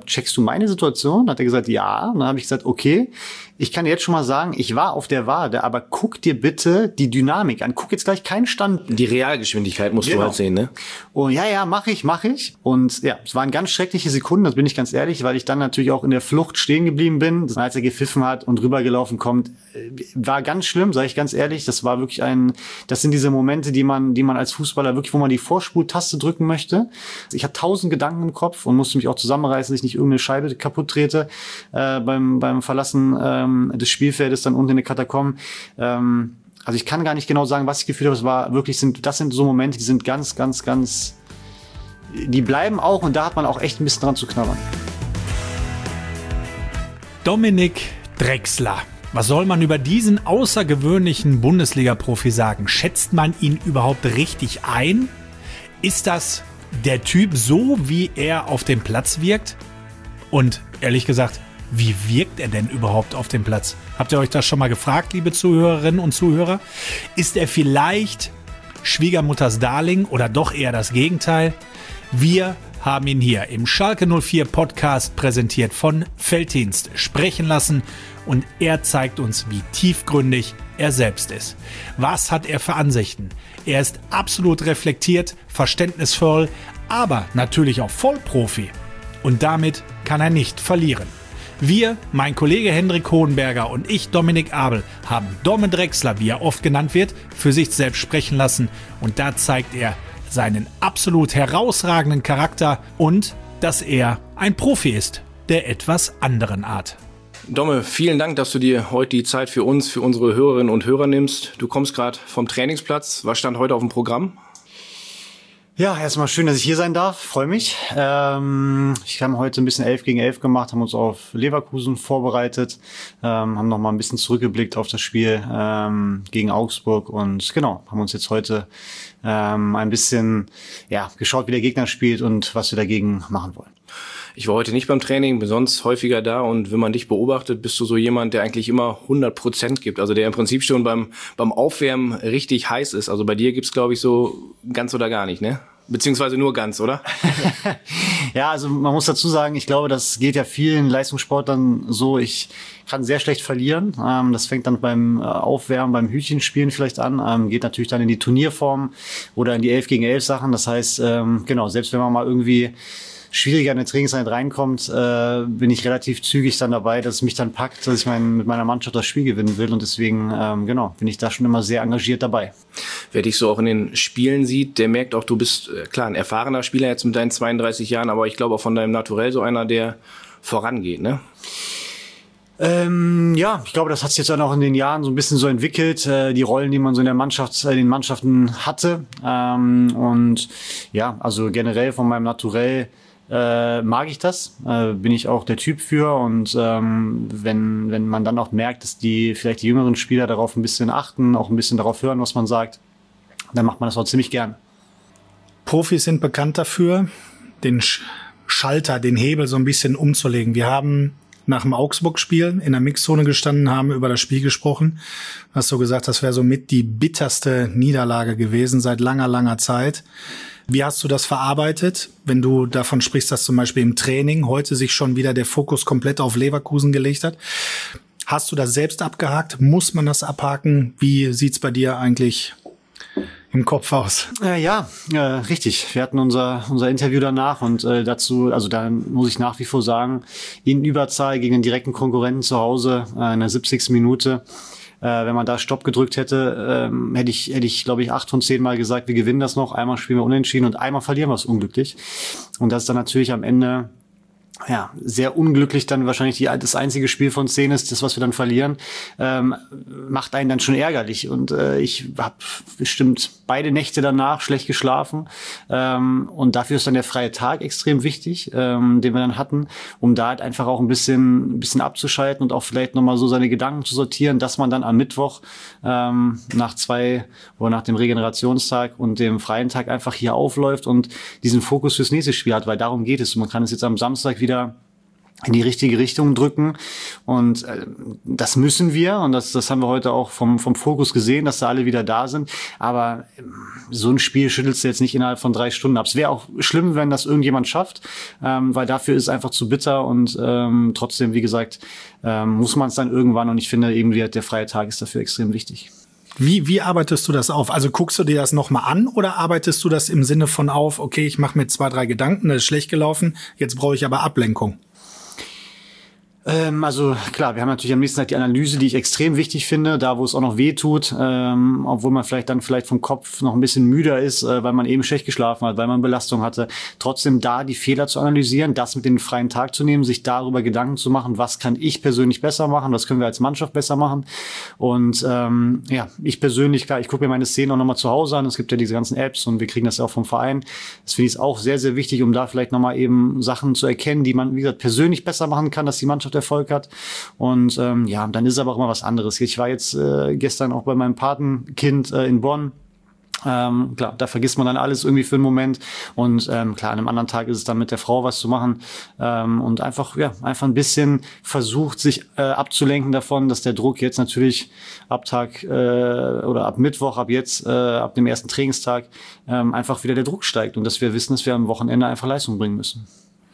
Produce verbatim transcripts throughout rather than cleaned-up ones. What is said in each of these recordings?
gesagt, checkst du meine Situation? Dann hat er gesagt, ja. Und dann habe ich gesagt, okay, ich kann jetzt schon mal sagen, ich war auf der Wade, aber guck dir bitte die Dynamik an. Guck jetzt gleich keinen Stand. Die Realgeschwindigkeit musst genau. du halt sehen, ne? Und ja, ja, mache ich, mache ich. Und ja, es waren ganz schreckliche Sekunden, das bin ich ganz ehrlich, weil ich dann natürlich auch in der Flucht stehen geblieben bin. Als er gepfiffen hat und rübergelaufen kommt, war ganz schlimm, sage ich ganz ehrlich. Das war wirklich ein, das sind diese Momente, die man, die man als Fußballer wirklich, wo man die Vorspultaste drücken möchte. Ich hatte tausend Gedanken im Kopf und musste mich auch zusammenreißen, dass ich nicht irgendeine Scheibe kaputt trete äh, beim beim Verlassen ähm, des Spielfeldes dann unten in den Katakomben. Ähm, also ich kann gar nicht genau sagen, was ich gefühlt habe. Es war wirklich, sind das sind so Momente, die sind ganz, ganz, ganz, die bleiben auch und da hat man auch echt ein bisschen dran zu knabbern. Dominik Drexler. Was soll man über diesen außergewöhnlichen Bundesliga-Profi sagen? Schätzt man ihn überhaupt richtig ein? Ist das der Typ so, wie er auf dem Platz wirkt? Und ehrlich gesagt, wie wirkt er denn überhaupt auf dem Platz? Habt ihr euch das schon mal gefragt, liebe Zuhörerinnen und Zuhörer? Ist er vielleicht Schwiegermutters Darling oder doch eher das Gegenteil? Wir haben ihn hier im Schalke null vier Podcast präsentiert von Felddienst sprechen lassen und er zeigt uns, wie tiefgründig er selbst ist. Was hat er für Ansichten? Er ist absolut reflektiert, verständnisvoll, aber natürlich auch Vollprofi. Und damit kann er nicht verlieren. Wir, mein Kollege Hendrik Hohenberger und ich, Dominik Abel, haben Domme Drexler, wie er oft genannt wird, für sich selbst sprechen lassen. Und da zeigt er seinen absolut herausragenden Charakter und dass er ein Profi ist, der etwas anderen Art. Domme, vielen Dank, dass du dir heute die Zeit für uns, für unsere Hörerinnen und Hörer nimmst. Du kommst gerade vom Trainingsplatz. Was stand heute auf dem Programm? Ja, erstmal schön, dass ich hier sein darf. Freue mich. Ähm, ich habe heute ein bisschen elf gegen elf gemacht, haben uns auf Leverkusen vorbereitet, ähm, haben noch mal ein bisschen zurückgeblickt auf das Spiel ähm, gegen Augsburg und genau, haben uns jetzt heute ähm, ein bisschen ja geschaut, wie der Gegner spielt und was wir dagegen machen wollen. Ich war heute nicht beim Training, bin sonst häufiger da und wenn man dich beobachtet, bist du so jemand, der eigentlich immer hundert Prozent gibt. Also der im Prinzip schon beim beim Aufwärmen richtig heiß ist. Also bei dir gibt's, glaube ich, so ganz oder gar nicht, ne? Beziehungsweise nur ganz, oder? Ja, also man muss dazu sagen, ich glaube, das geht ja vielen Leistungssportlern so. Ich kann sehr schlecht verlieren. Ähm, das fängt dann beim Aufwärmen, beim Hütchenspielen vielleicht an. Ähm, geht natürlich dann in die Turnierform oder in die elf gegen elf Sachen. Das heißt, ähm, genau, selbst wenn man mal irgendwie schwieriger in eine Trainingseinheit reinkommt, äh, bin ich relativ zügig dann dabei, dass es mich dann packt, dass ich mein, mit meiner Mannschaft das Spiel gewinnen will und deswegen, ähm, genau, bin ich da schon immer sehr engagiert dabei. Wer dich so auch in den Spielen sieht, der merkt auch, du bist, äh, klar, ein erfahrener Spieler jetzt mit deinen zweiunddreißig Jahren, aber ich glaube auch von deinem Naturell so einer, der vorangeht, ne? Ähm, ja, ich glaube, das hat sich jetzt auch noch in den Jahren so ein bisschen so entwickelt, äh, die Rollen, die man so in der Mannschaft, in den Mannschaften hatte, ähm, und ja, also generell von meinem Naturell Äh, mag ich das, äh, bin ich auch der Typ für und ähm, wenn wenn man dann auch merkt, dass die vielleicht die jüngeren Spieler darauf ein bisschen achten, auch ein bisschen darauf hören, was man sagt, dann macht man das auch ziemlich gern. Profis sind bekannt dafür, den Sch- Schalter, den Hebel so ein bisschen umzulegen. Wir haben nach dem Augsburg-Spiel in der Mixzone gestanden, haben über das Spiel gesprochen. Hast du gesagt, das wäre so mit die bitterste Niederlage gewesen seit langer, langer Zeit. Wie hast du das verarbeitet, wenn du davon sprichst, dass zum Beispiel im Training heute sich schon wieder der Fokus komplett auf Leverkusen gelegt hat? Hast du das selbst abgehakt? Muss man das abhaken? Wie sieht's bei dir eigentlich im Kopf aus? Äh, ja, äh, richtig. Wir hatten unser unser Interview danach und äh, dazu, also da muss ich nach wie vor sagen, in Überzahl gegen den direkten Konkurrenten zu Hause äh, in der siebzigsten Minute. Äh, wenn man da Stopp gedrückt hätte, ähm, hätte ich, hätte ich, glaube ich, acht von zehn Mal gesagt, wir gewinnen das noch. Einmal spielen wir unentschieden und einmal verlieren wir es unglücklich. Und das ist dann natürlich am Ende ja sehr unglücklich dann wahrscheinlich die, das einzige Spiel von zehn ist, das, was wir dann verlieren, ähm, macht einen dann schon ärgerlich. Und äh, ich habe bestimmt beide Nächte danach schlecht geschlafen. Ähm, und dafür ist dann der freie Tag extrem wichtig, ähm, den wir dann hatten, um da halt einfach auch ein bisschen, ein bisschen abzuschalten und auch vielleicht nochmal so seine Gedanken zu sortieren, dass man dann am Mittwoch ähm, nach zwei oder nach dem Regenerationstag und dem freien Tag einfach hier aufläuft und diesen Fokus fürs nächste Spiel hat, weil darum geht es. Und man kann es jetzt am Samstag wieder in die richtige Richtung drücken. Und äh, das müssen wir. Und das, das haben wir heute auch vom, vom Fokus gesehen, dass da alle wieder da sind. Aber äh, so ein Spiel schüttelst du jetzt nicht innerhalb von drei Stunden ab. Es wäre auch schlimm, wenn das irgendjemand schafft, ähm, weil dafür ist es einfach zu bitter. Und ähm, trotzdem, wie gesagt, ähm, muss man es dann irgendwann. Und ich finde eben, der freie Tag ist dafür extrem wichtig. Wie, wie arbeitest du das auf? Also guckst du dir das nochmal an oder arbeitest du das im Sinne von auf, okay, ich mache mir zwei, drei Gedanken, das ist schlecht gelaufen, jetzt brauche ich aber Ablenkung? Ähm, also klar, wir haben natürlich am nächsten Tag die Analyse, die ich extrem wichtig finde, da wo es auch noch weh tut, ähm, obwohl man vielleicht dann vielleicht vom Kopf noch ein bisschen müder ist, äh, weil man eben schlecht geschlafen hat, weil man Belastung hatte. Trotzdem da die Fehler zu analysieren, das mit den freien Tag zu nehmen, sich darüber Gedanken zu machen, was kann ich persönlich besser machen, was können wir als Mannschaft besser machen. Und ähm, ja, ich persönlich, klar, ich gucke mir meine Szenen auch nochmal zu Hause an. Es gibt ja diese ganzen Apps und wir kriegen das ja auch vom Verein. Das finde ich auch sehr, sehr wichtig, um da vielleicht nochmal eben Sachen zu erkennen, die man, wie gesagt, persönlich besser machen kann, dass die Mannschaft Erfolg hat. Und ähm, ja, dann ist aber auch immer was anderes. Ich war jetzt äh, gestern auch bei meinem Patenkind äh, in Bonn. Ähm, klar, da vergisst man dann alles irgendwie für einen Moment. Und ähm, klar, an einem anderen Tag ist es dann mit der Frau was zu machen. Ähm, und einfach, ja, einfach ein bisschen versucht, sich äh, abzulenken davon, dass der Druck jetzt natürlich ab Tag äh, oder ab Mittwoch, ab jetzt, äh, ab dem ersten Trainingstag ähm, einfach wieder der Druck steigt. Und dass wir wissen, dass wir am Wochenende einfach Leistung bringen müssen.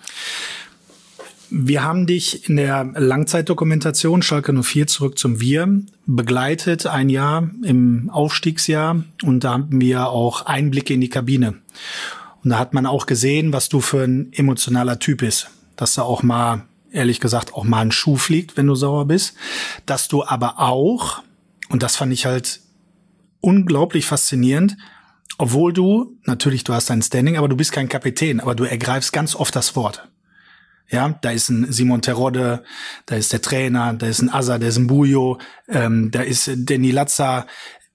Wir haben dich in der Langzeitdokumentation Schalke null vier zurück zum Wir begleitet, ein Jahr im Aufstiegsjahr, und da haben wir auch Einblicke in die Kabine. Und da hat man auch gesehen, was du für ein emotionaler Typ bist, dass da auch mal, ehrlich gesagt, auch mal ein Schuh fliegt, wenn du sauer bist, dass du aber auch, und das fand ich halt unglaublich faszinierend, obwohl du, natürlich, du hast dein Standing, aber du bist kein Kapitän, aber du ergreifst ganz oft das Wort. Ja, da ist ein Simon Terodde, da ist der Trainer, da ist ein Asa, da ist ein Bujo, ähm, da ist Danny Latza.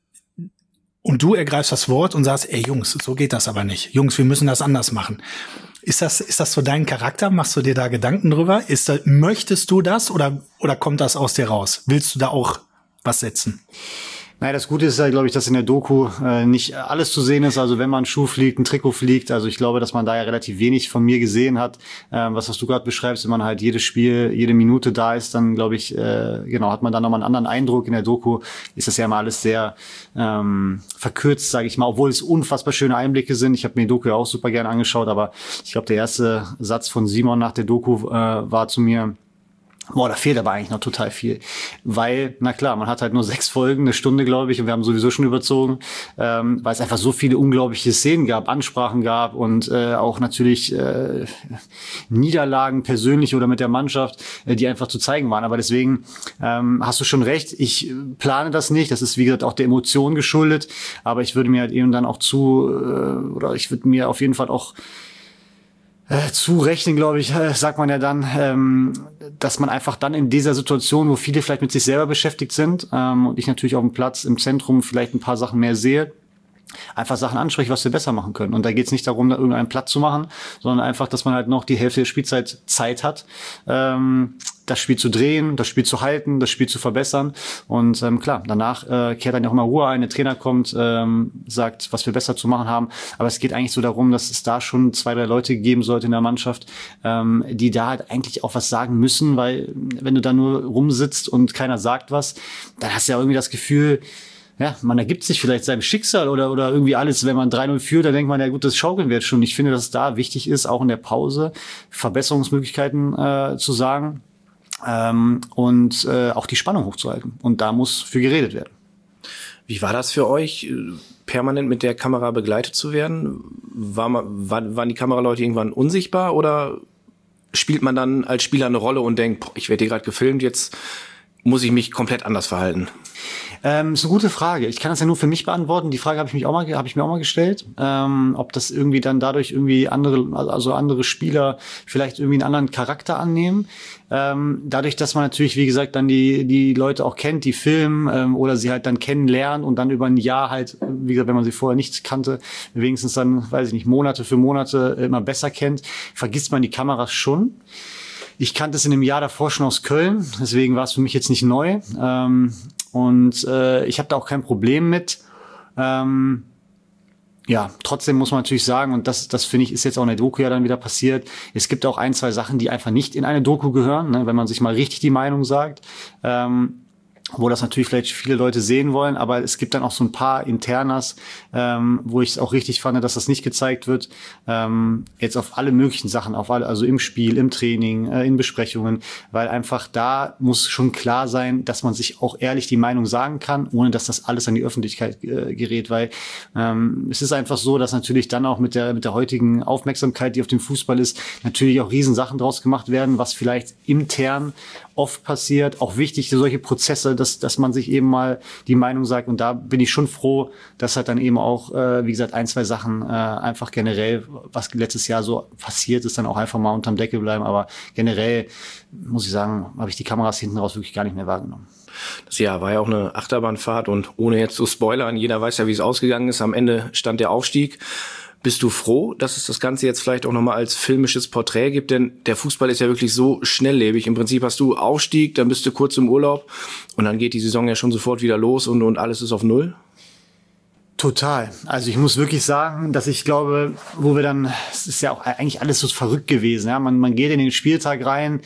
Und du ergreifst das Wort und sagst, ey Jungs, so geht das aber nicht. Jungs, wir müssen das anders machen. Ist das, ist das so dein Charakter? Machst du dir da Gedanken drüber? Ist da, möchtest du das oder, oder kommt das aus dir raus? Willst du da auch was setzen? Naja, das Gute ist ja, glaube ich, dass in der Doku äh, nicht alles zu sehen ist. Also wenn man ein Schuh fliegt, ein Trikot fliegt, also ich glaube, dass man da ja relativ wenig von mir gesehen hat. Ähm, was, was du gerade beschreibst, wenn man halt jedes Spiel, jede Minute da ist, dann glaube ich, äh, genau, hat man dann nochmal einen anderen Eindruck. In der Doku ist das ja immer alles sehr ähm, verkürzt, sage ich mal, obwohl es unfassbar schöne Einblicke sind. Ich habe mir die Doku ja auch super gerne angeschaut, aber ich glaube, der erste Satz von Simon nach der Doku äh, war zu mir: Boah, da fehlt aber eigentlich noch total viel. Weil, na klar, man hat halt nur sechs Folgen, eine Stunde, glaube ich, und wir haben sowieso schon überzogen, ähm, weil es einfach so viele unglaubliche Szenen gab, Ansprachen gab und äh, auch natürlich äh, Niederlagen persönlich oder mit der Mannschaft, äh, die einfach zu zeigen waren. Aber deswegen ähm, hast du schon recht, ich plane das nicht. Das ist, wie gesagt, auch der Emotion geschuldet. Aber ich würde mir halt eben dann auch zu, äh, oder ich würde mir auf jeden Fall auch Äh, zurechnen, glaube ich, äh, sagt man ja dann, ähm, dass man einfach dann in dieser Situation, wo viele vielleicht mit sich selber beschäftigt sind ähm, und ich natürlich auf dem Platz im Zentrum vielleicht ein paar Sachen mehr sehe, einfach Sachen anspreche, was wir besser machen können. Und da geht es nicht darum, da irgendeinen Platz zu machen, sondern einfach, dass man halt noch die Hälfte der Spielzeit Zeit hat, ähm, das Spiel zu drehen, das Spiel zu halten, das Spiel zu verbessern. Und ähm, klar, danach äh, kehrt dann auch mal Ruhe ein, der Trainer kommt, ähm, sagt, was wir besser zu machen haben. Aber es geht eigentlich so darum, dass es da schon zwei, drei Leute geben sollte in der Mannschaft, ähm, die da halt eigentlich auch was sagen müssen, weil wenn du da nur rumsitzt und keiner sagt was, dann hast du ja irgendwie das Gefühl, ja, man ergibt sich vielleicht seinem Schicksal oder oder irgendwie alles, wenn man drei null führt, dann denkt man, ja gut, das schaukeln wir jetzt schon. Ich finde, dass es da wichtig ist, auch in der Pause Verbesserungsmöglichkeiten äh, zu sagen ähm, und äh, auch die Spannung hochzuhalten. Und da muss für geredet werden. Wie war das für euch, permanent mit der Kamera begleitet zu werden? War man, war, waren die Kameraleute irgendwann unsichtbar oder spielt man dann als Spieler eine Rolle und denkt, boah, ich werde hier gerade gefilmt, jetzt muss ich mich komplett anders verhalten? Ähm, ist eine gute Frage. Ich kann das ja nur für mich beantworten. Die Frage habe ich mich auch mal, habe ich mir auch mal gestellt, ähm, ob das irgendwie dann dadurch irgendwie andere, also andere Spieler vielleicht irgendwie einen anderen Charakter annehmen. Ähm, dadurch, dass man natürlich, wie gesagt, dann die die Leute auch kennt, die filmen ähm, oder sie halt dann kennenlernen und dann über ein Jahr halt, wie gesagt, wenn man sie vorher nicht kannte, wenigstens dann, weiß ich nicht, Monate für Monate immer besser kennt, vergisst man die Kameras schon. Ich kannte es in dem Jahr davor schon aus Köln, deswegen war es für mich jetzt nicht neu. Ähm, und äh, ich habe da auch kein Problem mit. Ähm, Ja, trotzdem muss man natürlich sagen, und das, das finde ich, ist jetzt auch in der Doku ja dann wieder passiert, es gibt auch ein, zwei Sachen, die einfach nicht in eine Doku gehören, ne, wenn man sich mal richtig die Meinung sagt. Ähm, wo das natürlich vielleicht viele Leute sehen wollen, aber es gibt dann auch so ein paar Internas, ähm, wo ich es auch richtig fand, dass das nicht gezeigt wird, ähm, jetzt auf alle möglichen Sachen, auf alle, also im Spiel, im Training, äh, in Besprechungen, weil einfach da muss schon klar sein, dass man sich auch ehrlich die Meinung sagen kann, ohne dass das alles an die Öffentlichkeit äh, gerät, weil ähm, es ist einfach so, dass natürlich dann auch mit der mit der heutigen Aufmerksamkeit, die auf dem Fußball ist, natürlich auch Riesensachen draus gemacht werden, was vielleicht intern oft passiert, auch wichtig, solche Prozesse, dass, dass man sich eben mal die Meinung sagt. Und da bin ich schon froh, dass halt dann eben auch, äh, wie gesagt, ein, zwei Sachen äh, einfach generell, was letztes Jahr so passiert ist, dann auch einfach mal unterm Deckel bleiben. Aber generell, muss ich sagen, habe ich die Kameras hinten raus wirklich gar nicht mehr wahrgenommen. Das Jahr war ja auch eine Achterbahnfahrt und ohne jetzt zu spoilern, jeder weiß ja, wie es ausgegangen ist. Am Ende stand der Aufstieg. Bist du froh, dass es das Ganze jetzt vielleicht auch nochmal als filmisches Porträt gibt? Denn der Fußball ist ja wirklich so schnelllebig. Im Prinzip hast du Aufstieg, dann bist du kurz im Urlaub und dann geht die Saison ja schon sofort wieder los und, und alles ist auf Null. Total. Also ich muss wirklich sagen, dass ich glaube, wo wir dann, es ist ja auch eigentlich alles so verrückt gewesen. Ja, man, man geht in den Spieltag rein,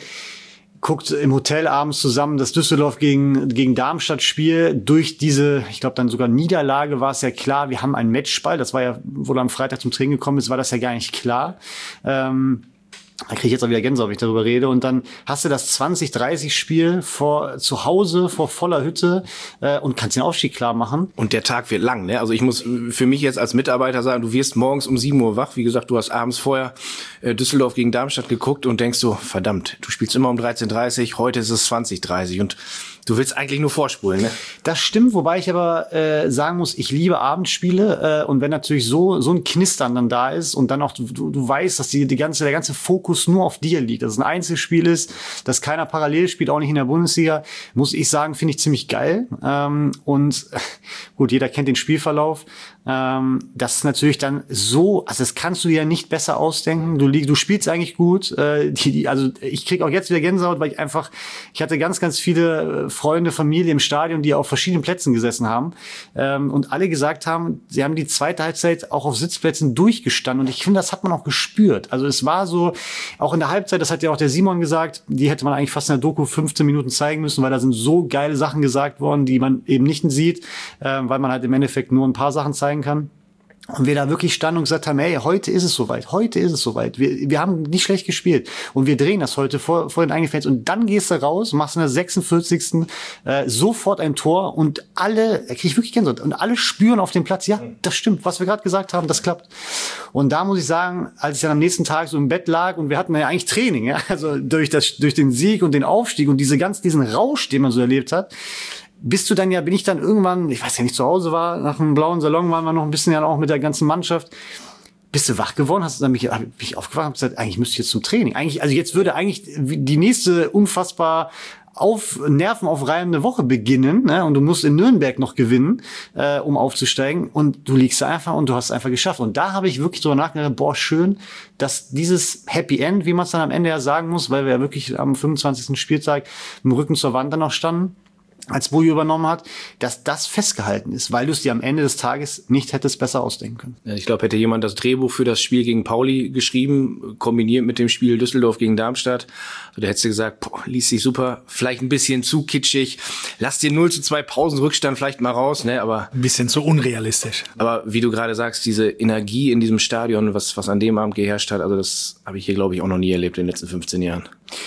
guckt im Hotel abends zusammen das Düsseldorf gegen gegen Darmstadt-Spiel. Durch diese, ich glaube dann sogar Niederlage war es ja klar, wir haben einen Matchball. Das war ja, wo du am Freitag zum Training gekommen bist, war das ja gar nicht klar. Ähm, Da kriege ich jetzt auch wieder Gänsehaut, wenn ich darüber rede. Und dann hast du das zwanzig dreißig Spiel vor zu Hause, vor voller Hütte äh, und kannst den Aufstieg klar machen. Und der Tag wird lang, ne? Also ich muss für mich jetzt als Mitarbeiter sagen, du wirst morgens um sieben Uhr wach. Wie gesagt, du hast abends vorher äh, Düsseldorf gegen Darmstadt geguckt und denkst so, verdammt, du spielst immer um dreizehn Uhr dreißig, heute ist es zwanzig dreißig und du willst eigentlich nur vorspulen, ne? Das stimmt, wobei ich aber äh, sagen muss, ich liebe Abendspiele äh, und wenn natürlich so so ein Knistern dann da ist und dann auch du, du weißt, dass die, die ganze der ganze Fokus nur auf dir liegt, dass es ein Einzelspiel ist, dass keiner parallel spielt, auch nicht in der Bundesliga, muss ich sagen, finde ich ziemlich geil. Ähm, und gut, jeder kennt den Spielverlauf. Ähm, das ist natürlich dann so, also das kannst du dir ja nicht besser ausdenken. Du lieg, du spielst eigentlich gut. Äh, die, die, also ich krieg auch jetzt wieder Gänsehaut, weil ich einfach, ich hatte ganz, ganz viele Freunde, Familie im Stadion, die auf verschiedenen Plätzen gesessen haben ähm, und alle gesagt haben, sie haben die zweite Halbzeit auch auf Sitzplätzen durchgestanden und ich finde, das hat man auch gespürt. Also es war so, auch in der Halbzeit, das hat ja auch der Simon gesagt, die hätte man eigentlich fast in der Doku fünfzehn Minuten zeigen müssen, weil da sind so geile Sachen gesagt worden, die man eben nicht sieht, äh, weil man halt im Endeffekt nur ein paar Sachen zeigen kann. Und wir da wirklich standen und gesagt haben, hey, heute ist es soweit, heute ist es soweit. Wir, wir haben nicht schlecht gespielt und wir drehen das heute vor, vor den eigenen Fans. Und dann gehst du raus, machst in der sechsundvierzigsten Äh, sofort ein Tor und alle, da krieg ich wirklich Gänsehaut, und alle spüren auf dem Platz, ja, das stimmt, was wir gerade gesagt haben, das klappt. Und da muss ich sagen, als ich dann am nächsten Tag so im Bett lag und wir hatten ja eigentlich Training, ja, also durch das, durch den Sieg und den Aufstieg und diese ganz, diesen Rausch, den man so erlebt hat, bist du dann ja, bin ich dann irgendwann, ich weiß ja nicht, zu Hause war, nach einem blauen Salon waren wir noch ein bisschen ja auch mit der ganzen Mannschaft. Bist du wach geworden? Hast du dann mich, hab ich aufgewacht und gesagt, eigentlich müsste ich jetzt zum Training. Eigentlich, also jetzt würde eigentlich die nächste unfassbar auf nervenaufreibende Woche beginnen, ne? Und du musst in Nürnberg noch gewinnen, äh, um aufzusteigen. Und du liegst da einfach und du hast es einfach geschafft. Und da habe ich wirklich drüber nachgedacht, boah, schön, dass dieses Happy End, wie man es dann am Ende ja sagen muss, weil wir ja wirklich am fünfundzwanzigsten Spieltag mit dem Rücken zur Wand dann noch standen, als Buju übernommen hat, dass das festgehalten ist, weil du es dir am Ende des Tages nicht hättest besser ausdenken können. Ja, ich glaube, hätte jemand das Drehbuch für das Spiel gegen Pauli geschrieben, kombiniert mit dem Spiel Düsseldorf gegen Darmstadt, da hättest du gesagt, boah, liest sich super, vielleicht ein bisschen zu kitschig, lass dir null zu zwei Pausenrückstand vielleicht mal raus, ne, aber ein bisschen zu unrealistisch. Aber wie du gerade sagst, diese Energie in diesem Stadion, was was an dem Abend geherrscht hat, also das habe ich hier, glaube ich, auch noch nie erlebt in den letzten fünfzehn Jahren.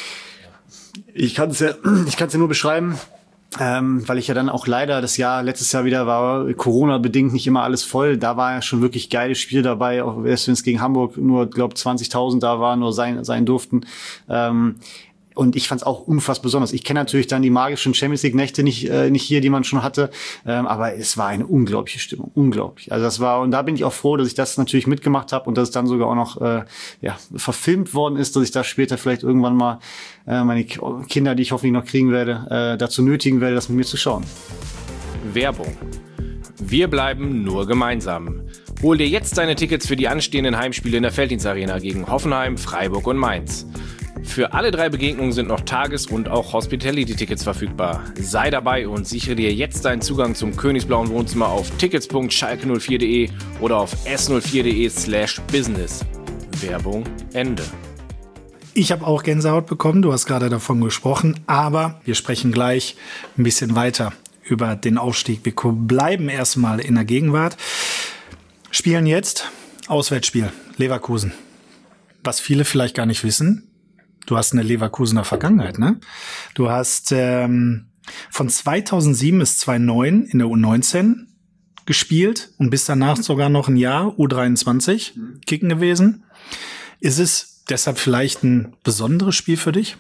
Ich kann es ja, ich kann es ja nur beschreiben. Ähm, weil ich ja dann auch leider das Jahr, letztes Jahr wieder war Corona-bedingt nicht immer alles voll. Da war ja schon wirklich geiles Spiel dabei, auch erst wenn es gegen Hamburg nur, glaube zwanzigtausend da waren, nur sein, sein durften. Ähm, Und ich fand es auch unfassbar besonders. Ich kenne natürlich dann die magischen Champions League Nächte nicht äh, nicht hier, die man schon hatte, ähm, aber es war eine unglaubliche Stimmung, unglaublich. Also das war, und da bin ich auch froh, dass ich das natürlich mitgemacht habe und dass es dann sogar auch noch äh, ja verfilmt worden ist, dass ich da später vielleicht irgendwann mal äh, meine Kinder, die ich hoffentlich noch kriegen werde, äh, dazu nötigen werde, das mit mir zu schauen. Werbung. Wir bleiben nur gemeinsam. Hol dir jetzt deine Tickets für die anstehenden Heimspiele in der Felddienst Arena gegen Hoffenheim, Freiburg und Mainz. Für alle drei Begegnungen sind noch Tages- und auch Hospitality-Tickets verfügbar. Sei dabei und sichere dir jetzt deinen Zugang zum Königsblauen Wohnzimmer auf tickets punkt schalke null vier punkt de oder auf s null vier punkt de slash business. Werbung Ende. Ich habe auch Gänsehaut bekommen, du hast gerade davon gesprochen, aber wir sprechen gleich ein bisschen weiter über den Aufstieg. Wir bleiben erstmal in der Gegenwart. Spielen jetzt Auswärtsspiel, Leverkusen. Was viele vielleicht gar nicht wissen, du hast eine Leverkusener Vergangenheit, ne? Du hast ähm, von zweitausendsieben bis zweitausendneun in der U neunzehn gespielt und bist danach sogar noch ein Jahr U dreiundzwanzig kicken gewesen. Ist es deshalb vielleicht ein besonderes Spiel für dich?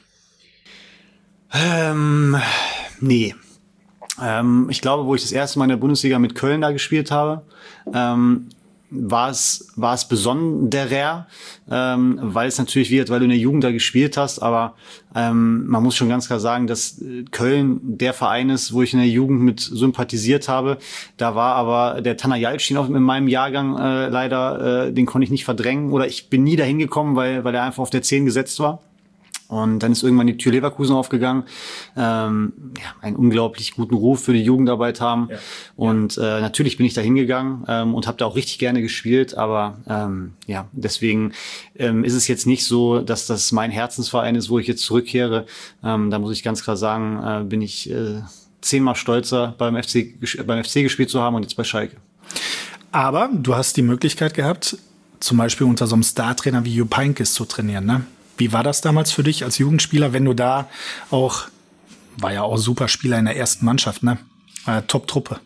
Ähm, nee. Ähm, ich glaube, wo ich das erste Mal in der Bundesliga mit Köln da gespielt habe, ähm, war es war es besonderer, ähm, weil es natürlich wird, weil du in der Jugend da gespielt hast, aber ähm, man muss schon ganz klar sagen, dass Köln der Verein ist, wo ich in der Jugend mit sympathisiert habe. Da war aber der Taner Yalcin auch in meinem Jahrgang äh, leider, äh, den konnte ich nicht verdrängen oder ich bin nie dahin gekommen, weil weil er einfach auf der zehn gesetzt war. Und dann ist irgendwann die Tür Leverkusen aufgegangen. Ähm, ja, einen unglaublich guten Ruf für die Jugendarbeit haben. Ja. Und äh, natürlich bin ich da hingegangen ähm, und habe da auch richtig gerne gespielt. Aber ähm, ja, deswegen ähm, ist es jetzt nicht so, dass das mein Herzensverein ist, wo ich jetzt zurückkehre. Ähm, da muss ich ganz klar sagen, äh, bin ich äh, zehnmal stolzer, beim F C, beim F C gespielt zu haben und jetzt bei Schalke. Aber du hast die Möglichkeit gehabt, zum Beispiel unter so einem Startrainer wie Jupp Heynckes zu trainieren, ne? Wie war das damals für dich als Jugendspieler, wenn du da auch, war ja auch Superspieler in der ersten Mannschaft, ne? Äh, Top-Truppe.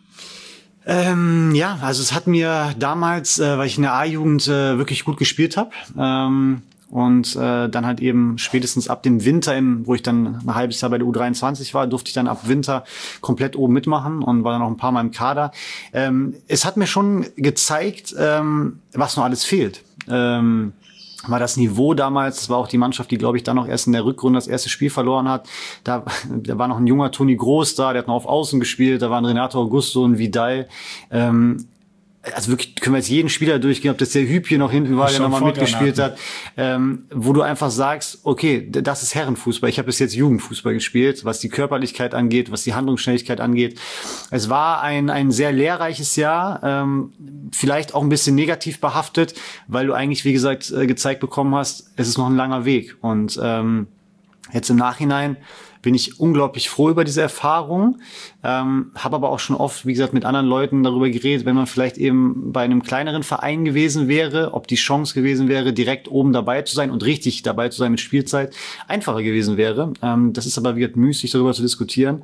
Ähm, ja, also es hat mir damals, äh, weil ich in der A-Jugend äh, wirklich gut gespielt habe ähm, und äh, dann halt eben spätestens ab dem Winter, im, wo ich dann ein halbes Jahr bei der U dreiundzwanzig war, durfte ich dann ab Winter komplett oben mitmachen und war dann noch ein paar Mal im Kader. Ähm, es hat mir schon gezeigt, ähm, was noch alles fehlt. Ähm, war das Niveau damals, das war auch die Mannschaft, die, glaube ich, dann noch erst in der Rückrunde das erste Spiel verloren hat. Da, da war noch ein junger Toni Groß da, der hat noch auf Außen gespielt, da waren Renato Augusto und Vidal. Ähm, also wirklich können wir jetzt jeden Spieler durchgehen, ob das der Hüb hier noch hinten war, der nochmal mitgespielt hat, ähm, wo du einfach sagst, okay, das ist Herrenfußball. Ich habe bis jetzt Jugendfußball gespielt, was die Körperlichkeit angeht, was die Handlungsschnelligkeit angeht. Es war ein ein sehr lehrreiches Jahr, ähm, vielleicht auch ein bisschen negativ behaftet, weil du eigentlich, wie gesagt, äh, gezeigt bekommen hast, es ist noch ein langer Weg. Und ähm, jetzt im Nachhinein bin ich unglaublich froh über diese Erfahrung, ähm, habe aber auch schon oft, wie gesagt, mit anderen Leuten darüber geredet, wenn man vielleicht eben bei einem kleineren Verein gewesen wäre, ob die Chance gewesen wäre, direkt oben dabei zu sein und richtig dabei zu sein mit Spielzeit, einfacher gewesen wäre. Ähm, das ist aber wieder müßig, darüber zu diskutieren.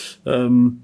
Ähm,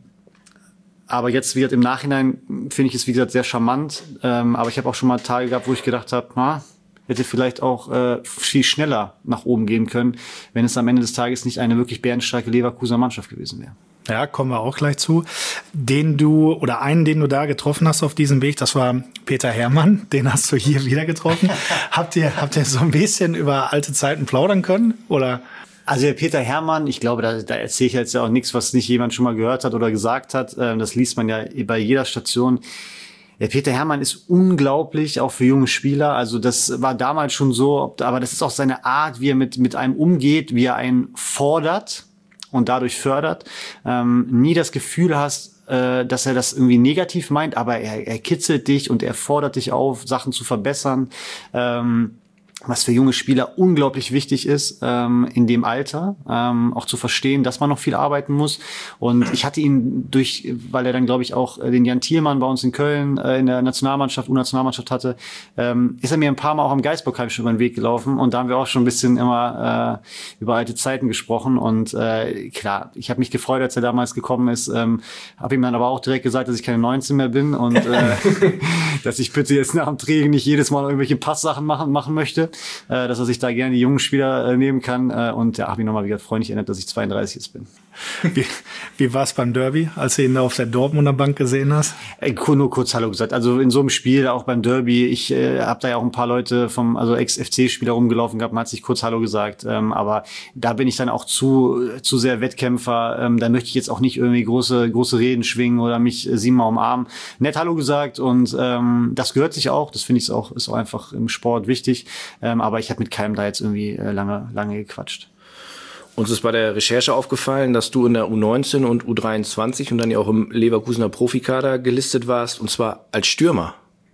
aber jetzt, wie gesagt, im Nachhinein finde ich es, wie gesagt, sehr charmant. Ähm, aber ich habe auch schon mal Tage gehabt, wo ich gedacht habe, na, hätte vielleicht auch äh, viel schneller nach oben gehen können, wenn es am Ende des Tages nicht eine wirklich bärenstarke Leverkusener Mannschaft gewesen wäre. Ja, kommen wir auch gleich zu. Den du, oder einen, den du da getroffen hast auf diesem Weg, das war Peter Herrmann. Den hast du hier wieder getroffen. habt ihr, habt ihr so ein bisschen über alte Zeiten plaudern können, oder? Also der Peter Herrmann, ich glaube, da, da erzähle ich jetzt ja auch nichts, was nicht jemand schon mal gehört hat oder gesagt hat. Ähm, das liest man ja bei jeder Station. Der Peter Herrmann ist unglaublich, auch für junge Spieler. Also das war damals schon so, aber das ist auch seine Art, wie er mit mit einem umgeht, wie er einen fordert und dadurch fördert. Ähm, nie das Gefühl hast, äh, dass er das irgendwie negativ meint, aber er, er kitzelt dich und er fordert dich auf, Sachen zu verbessern. Ähm, was für junge Spieler unglaublich wichtig ist, ähm, in dem Alter, ähm, auch zu verstehen, dass man noch viel arbeiten muss. Und ich hatte ihn durch, weil er dann, glaube ich, auch den Jan Thielmann bei uns in Köln äh, in der Nationalmannschaft, U-Nationalmannschaft hatte, ähm, ist er mir ein paar Mal auch am Geisbockheim schon über den Weg gelaufen. Und da haben wir auch schon ein bisschen immer äh, über alte Zeiten gesprochen. Und äh, klar, ich habe mich gefreut, als er damals gekommen ist. Ähm, habe ihm dann aber auch direkt gesagt, dass ich keine neunzehn mehr bin und äh, dass ich bitte jetzt nach dem Training nicht jedes Mal irgendwelche Passsachen machen, machen möchte. Dass er sich da gerne die jungen Spieler äh, nehmen kann. Äh, und ja, habe ich nochmal wieder freundlich erinnert, dass ich zweiunddreißig jetzt bin. Wie, wie war es beim Derby, als du ihn da auf der Dortmunder Bank gesehen hast? Ey, nur kurz Hallo gesagt. Also in so einem Spiel, auch beim Derby, ich äh, habe da ja auch ein paar Leute vom, also Ex-F C-Spieler rumgelaufen gehabt, man hat sich kurz Hallo gesagt. Ähm, aber da bin ich dann auch zu zu sehr Wettkämpfer. Ähm, da möchte ich jetzt auch nicht irgendwie große große Reden schwingen oder mich äh, siebenmal umarmen. Nett Hallo gesagt und ähm, das gehört sich auch. Das finde ich auch, ist auch einfach im Sport wichtig. Ähm, aber ich habe mit keinem da jetzt irgendwie äh, lange lange gequatscht. Uns ist bei der Recherche aufgefallen, dass du in der U neunzehn und U dreiundzwanzig und dann ja auch im Leverkusener Profikader gelistet warst, und zwar als Stürmer.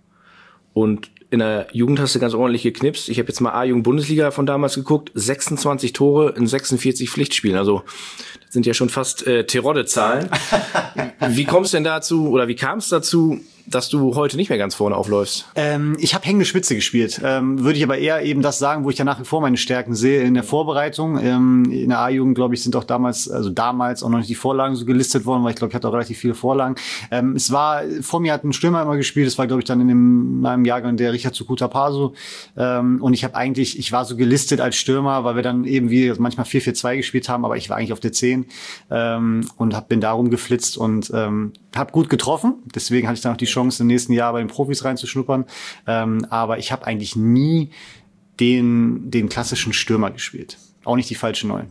Und in der Jugend hast du ganz ordentlich geknipst. Ich habe jetzt mal A-Jugend-Bundesliga von damals geguckt. sechsundzwanzig Tore in sechsundvierzig Pflichtspielen. Also das sind ja schon fast äh, Terodde-Zahlen. Wie kommst du denn dazu, oder wie kam es dazu, dass du heute nicht mehr ganz vorne aufläufst? Ähm, ich habe hängende Spitze gespielt. Ähm, würde ich aber eher eben das sagen, wo ich ja nach wie vor meine Stärken sehe in der Vorbereitung. Ähm, in der A-Jugend, glaube ich, sind auch damals, also damals auch noch nicht die Vorlagen so gelistet worden, weil ich glaube, ich hatte auch relativ viele Vorlagen. Ähm, es war, vor mir hat ein Stürmer immer gespielt. Das war, glaube ich, dann in dem, meinem Jahrgang der Richard Sukuta Paso. Ähm, und ich habe eigentlich, ich war so gelistet als Stürmer, weil wir dann eben wie manchmal vier vier zwei gespielt haben, aber ich war eigentlich auf der zehn ähm, und hab, bin darum geflitzt und ähm, habe gut getroffen. Deswegen hatte ich dann auch die Chance, im nächsten Jahr bei den Profis reinzuschnuppern. Ähm, aber ich habe eigentlich nie den, den klassischen Stürmer gespielt. Auch nicht die falschen Neuen.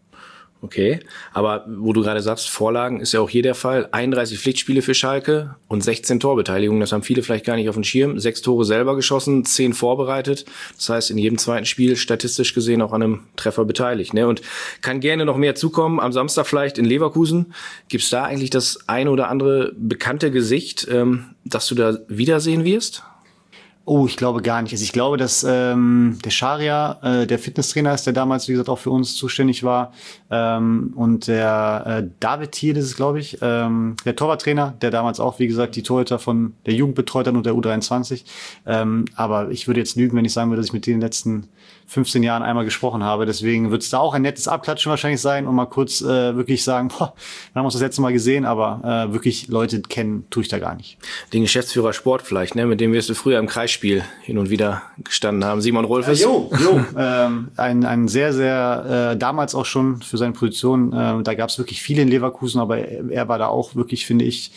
Okay, aber wo du gerade sagst, Vorlagen ist ja auch hier der Fall. einunddreißig Pflichtspiele für Schalke und sechzehn Torbeteiligungen. Das haben viele vielleicht gar nicht auf dem Schirm. Sechs Tore selber geschossen, zehn vorbereitet. Das heißt, in jedem zweiten Spiel statistisch gesehen auch an einem Treffer beteiligt. Ne? Und kann gerne noch mehr zukommen. Am Samstag vielleicht in Leverkusen. Gibt's da eigentlich das eine oder andere bekannte Gesicht, ähm, das du da wiedersehen wirst? Oh, ich glaube gar nicht. Also ich glaube, dass ähm, der Scharia, äh, der Fitnesstrainer ist, der damals, wie gesagt, auch für uns zuständig war. Ähm, und der äh, David Thiel ist es, glaube ich, ähm, der Torwarttrainer, der damals auch, wie gesagt, die Torhüter von der Jugend betreut hat und der U dreiundzwanzig. Ähm, aber ich würde jetzt lügen, wenn ich sagen würde, dass ich mit denen in den letzten fünfzehn Jahren einmal gesprochen habe. Deswegen wird es da auch ein nettes Abklatschen wahrscheinlich sein und mal kurz äh, wirklich sagen, boah, wir haben uns das letzte Mal gesehen, aber äh, wirklich Leute kennen tue ich da gar nicht. Den Geschäftsführer Sport vielleicht, ne? Mit dem wirst du früher im Kreisspiel hin und wieder gestanden haben. Simon Rolfes. Äh, jo, jo. ähm, ein, ein sehr, sehr, äh, damals auch schon für seine Position, äh, da gab es wirklich viele in Leverkusen, aber er, er war da auch wirklich, finde ich,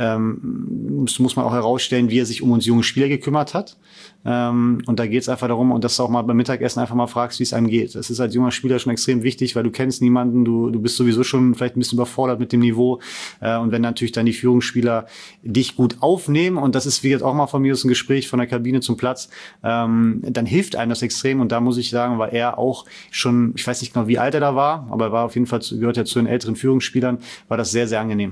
ähm, das muss man auch herausstellen, wie er sich um uns junge Spieler gekümmert hat. Ähm, und da geht es einfach darum, und dass du auch mal beim Mittagessen einfach mal fragst, wie es einem geht. Das ist als junger Spieler schon extrem wichtig, weil du kennst niemanden, du, du bist sowieso schon vielleicht ein bisschen überfordert mit dem Niveau. Äh, und wenn natürlich dann die Führungsspieler dich gut aufnehmen, und das ist wie jetzt auch mal von mir, ist ein Gespräch von der Kabine zum Platz, ähm, dann hilft einem das extrem. Und da muss ich sagen, war er auch schon, ich weiß nicht genau, wie alt er da war, aber er war auf jeden Fall, gehört ja zu den älteren Führungsspielern, war das sehr, sehr angenehm.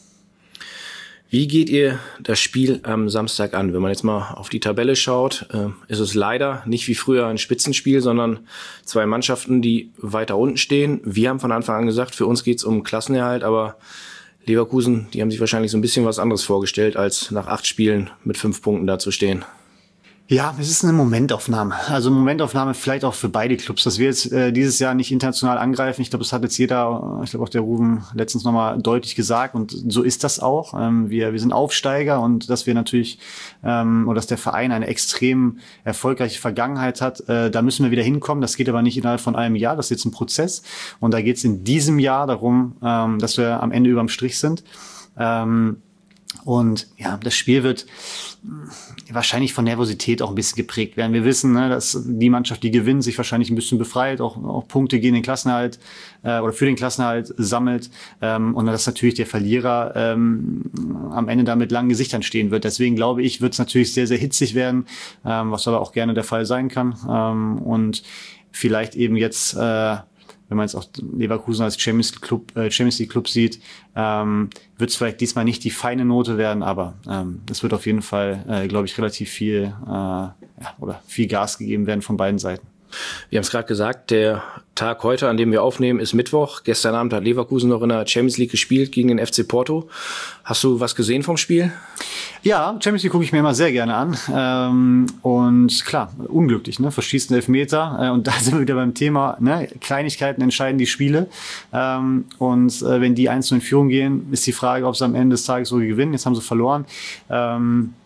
Wie geht ihr das Spiel am Samstag an? Wenn man jetzt mal auf die Tabelle schaut, äh, ist es leider nicht wie früher ein Spitzenspiel, sondern zwei Mannschaften, die weiter unten stehen. Wir haben von Anfang an gesagt, für uns geht's um Klassenerhalt, aber Leverkusen, die haben sich wahrscheinlich so ein bisschen was anderes vorgestellt, als nach acht Spielen mit fünf Punkten dazustehen. Ja, es ist eine Momentaufnahme. Also Momentaufnahme vielleicht auch für beide Clubs, dass wir jetzt äh, dieses Jahr nicht international angreifen. Ich glaube, das hat jetzt jeder, ich glaube auch der Ruben letztens nochmal deutlich gesagt, und so ist das auch. Ähm, wir wir sind Aufsteiger, und dass wir natürlich, ähm, oder dass der Verein eine extrem erfolgreiche Vergangenheit hat, äh, da müssen wir wieder hinkommen. Das geht aber nicht innerhalb von einem Jahr, das ist jetzt ein Prozess. Und da geht es in diesem Jahr darum, ähm, dass wir am Ende überm Strich sind. Ähm, Und ja, das Spiel wird wahrscheinlich von Nervosität auch ein bisschen geprägt werden. Wir wissen, ne, dass die Mannschaft, die gewinnt, sich wahrscheinlich ein bisschen befreit, auch, auch Punkte gegen den Klassenerhalt äh, oder für den Klassenerhalt sammelt. Ähm, und dass natürlich der Verlierer ähm, am Ende da mit langen Gesichtern stehen wird. Deswegen glaube ich, wird es natürlich sehr, sehr hitzig werden, ähm, was aber auch gerne der Fall sein kann. Ähm, und vielleicht eben jetzt... Äh, wenn man jetzt auch Leverkusen als Champions League Club, äh, Champions League Club sieht, ähm, wird es vielleicht diesmal nicht die feine Note werden, aber ähm, es wird auf jeden Fall, äh, glaube ich, relativ viel äh, ja, oder viel Gas gegeben werden von beiden Seiten. Wir haben es gerade gesagt, der Tag heute, an dem wir aufnehmen, ist Mittwoch. Gestern Abend hat Leverkusen noch in der Champions League gespielt gegen den F C Porto. Hast du was gesehen vom Spiel? Ja, Champions League gucke ich mir immer sehr gerne an. Ähm, und klar, unglücklich, ne? Verschießt einen Elfmeter. Äh, und da sind wir wieder beim Thema, ne? Kleinigkeiten entscheiden die Spiele. Ähm, und äh, wenn die eins zu in Führung gehen, ist die Frage, ob sie am Ende des Tages so gewinnen. Jetzt haben sie verloren. Ähm,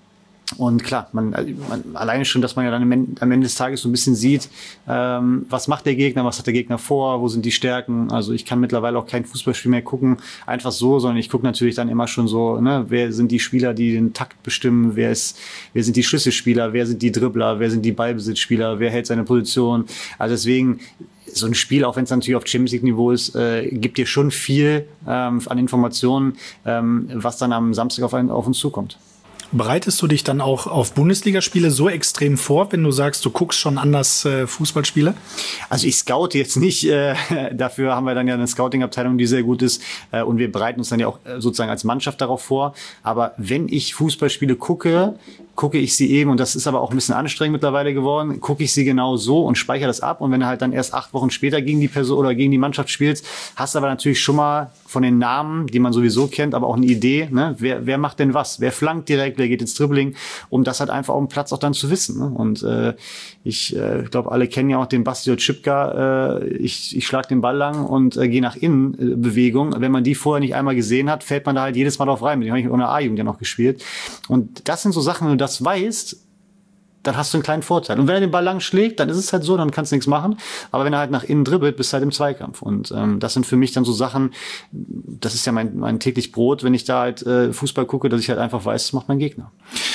Und klar, man, man alleine schon, dass man ja dann am Ende, am Ende des Tages so ein bisschen sieht, ähm, was macht der Gegner, was hat der Gegner vor, wo sind die Stärken. Also ich kann mittlerweile auch kein Fußballspiel mehr gucken, einfach so, sondern ich gucke natürlich dann immer schon so, ne, wer sind die Spieler, die den Takt bestimmen, wer ist, wer sind die Schlüsselspieler, wer sind die Dribbler, wer sind die Ballbesitzspieler, wer hält seine Position. Also deswegen, so ein Spiel, auch wenn es natürlich auf Champions League Niveau ist, äh, gibt dir schon viel ähm, an Informationen, ähm, was dann am Samstag auf, einen, auf uns zukommt. Bereitest du dich dann auch auf Bundesligaspiele so extrem vor, wenn du sagst, du guckst schon anders äh, Fußballspiele? Also ich scoute jetzt nicht. Äh, dafür haben wir dann ja eine Scouting-Abteilung, die sehr gut ist. Äh, und wir bereiten uns dann ja auch äh, sozusagen als Mannschaft darauf vor. Aber wenn ich Fußballspiele gucke, gucke ich sie eben, und das ist aber auch ein bisschen anstrengend mittlerweile geworden, gucke ich sie genau so und speichere das ab. Und wenn du halt dann erst acht Wochen später gegen die Person oder gegen die Mannschaft spielst, hast du aber natürlich schon mal von den Namen, die man sowieso kennt, aber auch eine Idee, ne? Wer, wer macht denn was? Wer flankt direkt? Wer geht ins Dribbling? Um das halt einfach auf dem Platz auch dann zu wissen. Ne? Und äh, ich äh, glaube, alle kennen ja auch den Basti Oczipka. Äh, ich ich schlage den Ball lang und äh, gehe nach innen, äh, Bewegung. Wenn man die vorher nicht einmal gesehen hat, fällt man da halt jedes Mal drauf rein. Mit dem habe ich in der A-Jugend ja noch gespielt. Und das sind so Sachen, wenn du das weißt, dann hast du einen kleinen Vorteil. Und wenn er den Ball lang schlägt, dann ist es halt so, dann kannst du nichts machen. Aber wenn er halt nach innen dribbelt, bist du halt im Zweikampf. Und ähm, das sind für mich dann so Sachen, das ist ja mein, mein täglich Brot, wenn ich da halt äh, Fußball gucke, dass ich halt einfach weiß, das macht mein Gegner.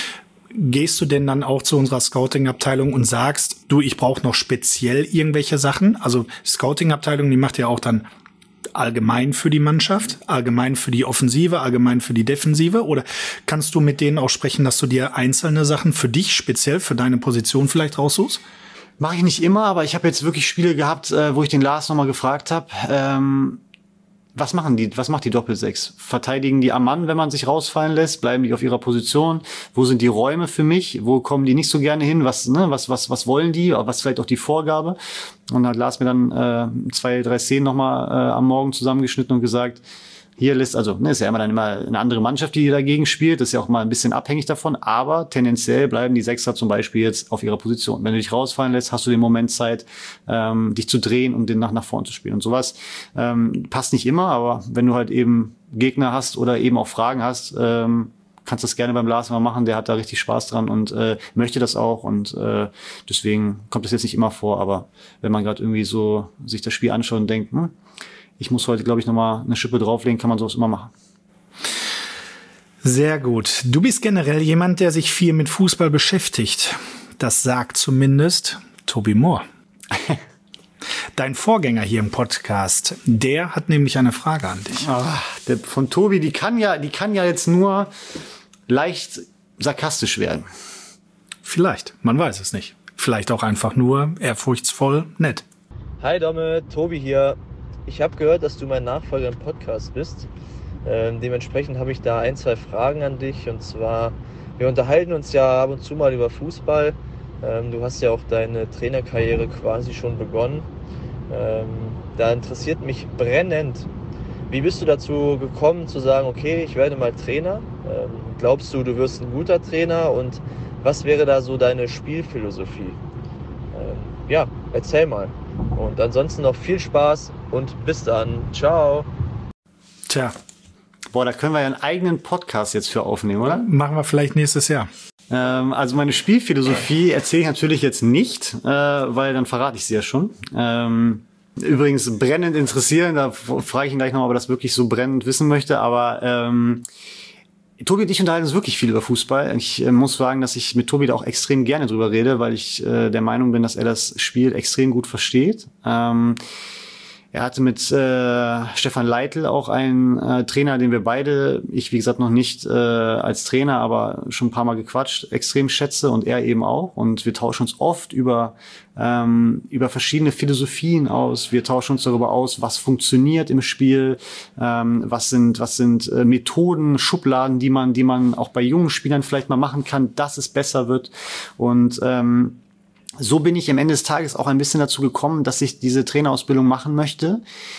Gehst du denn dann auch zu unserer Scouting-Abteilung und sagst, du, ich brauche noch speziell irgendwelche Sachen? Also Scouting-Abteilung, die macht ja auch dann allgemein für die Mannschaft, allgemein für die Offensive, allgemein für die Defensive? Oder kannst du mit denen auch sprechen, dass du dir einzelne Sachen für dich, speziell für deine Position vielleicht raussuchst? Mache ich nicht immer, aber ich habe jetzt wirklich Spiele gehabt, äh, wo ich den Lars nochmal gefragt habe, ähm, was machen die, was macht die Doppelsechs? Verteidigen die am Mann, wenn man sich rausfallen lässt? Bleiben die auf ihrer Position? Wo sind die Räume für mich? Wo kommen die nicht so gerne hin? Was, ne, was, was, was wollen die? Was vielleicht auch die Vorgabe? Und hat Lars mir dann äh, zwei, drei Szenen nochmal äh, am Morgen zusammengeschnitten und gesagt, hier lässt, also ne, ist ja immer dann immer eine andere Mannschaft, die dagegen spielt, das ist ja auch mal ein bisschen abhängig davon, aber tendenziell bleiben die Sechser zum Beispiel jetzt auf ihrer Position. Wenn du dich rausfallen lässt, hast du den Moment Zeit, ähm, dich zu drehen und den nach, nach vorn zu spielen. Und sowas ähm, passt nicht immer, aber wenn du halt eben Gegner hast oder eben auch Fragen hast, ähm, kannst du das gerne beim Lars mal machen, der hat da richtig Spaß dran und äh, möchte das auch und äh, deswegen kommt das jetzt nicht immer vor, aber wenn man gerade irgendwie so sich das Spiel anschaut und denkt, hm, ich muss heute, glaube ich, nochmal eine Schippe drauflegen, kann man sowas immer machen. Sehr gut. Du bist generell jemand, der sich viel mit Fußball beschäftigt. Das sagt zumindest Tobi Mohr. Dein Vorgänger hier im Podcast, der hat nämlich eine Frage an dich. Ach, der von Tobi, die kann ja, die kann ja jetzt nur leicht sarkastisch werden. Vielleicht, man weiß es nicht. Vielleicht auch einfach nur ehrfurchtsvoll nett. Hi Domme, Tobi hier. Ich habe gehört, dass du mein Nachfolger im Podcast bist. Ähm, dementsprechend habe ich da ein, zwei Fragen an dich. Und zwar, wir unterhalten uns ja ab und zu mal über Fußball. Ähm, du hast ja auch deine Trainerkarriere quasi schon begonnen. Ähm, da interessiert mich brennend, wie bist du dazu gekommen zu sagen, okay, ich werde mal Trainer? Ähm, glaubst du, du wirst ein guter Trainer? Und was wäre da so deine Spielphilosophie? Ähm, ja, erzähl mal. Und ansonsten noch viel Spaß und bis dann. Ciao. Tja. Boah, da können wir ja einen eigenen Podcast jetzt für aufnehmen, oder? Machen wir vielleicht nächstes Jahr. Ähm, also meine Spielphilosophie erzähle ich natürlich jetzt nicht, äh, weil dann verrate ich sie ja schon. Ähm, übrigens brennend interessieren, da frage ich ihn gleich nochmal, ob er das wirklich so brennend wissen möchte, aber ähm, Tobi und ich unterhalten uns wirklich viel über Fußball. Ich äh, muss sagen, dass ich mit Tobi da auch extrem gerne drüber rede, weil ich äh, der Meinung bin, dass er das Spiel extrem gut versteht. Ähm, er hatte mit äh, Stefan Leitl auch einen äh, Trainer, den wir beide, ich wie gesagt noch nicht äh, als Trainer, aber schon ein paar Mal gequatscht, extrem schätze und er eben auch. Und wir tauschen uns oft über ähm, über verschiedene Philosophien aus. Wir tauschen uns darüber aus, was funktioniert im Spiel, ähm, was sind was sind äh, Methoden, Schubladen, die man die man auch bei jungen Spielern vielleicht mal machen kann, dass es besser wird. Und ähm, so bin ich am Ende des Tages auch ein bisschen dazu gekommen, dass ich diese Trainerausbildung machen möchte,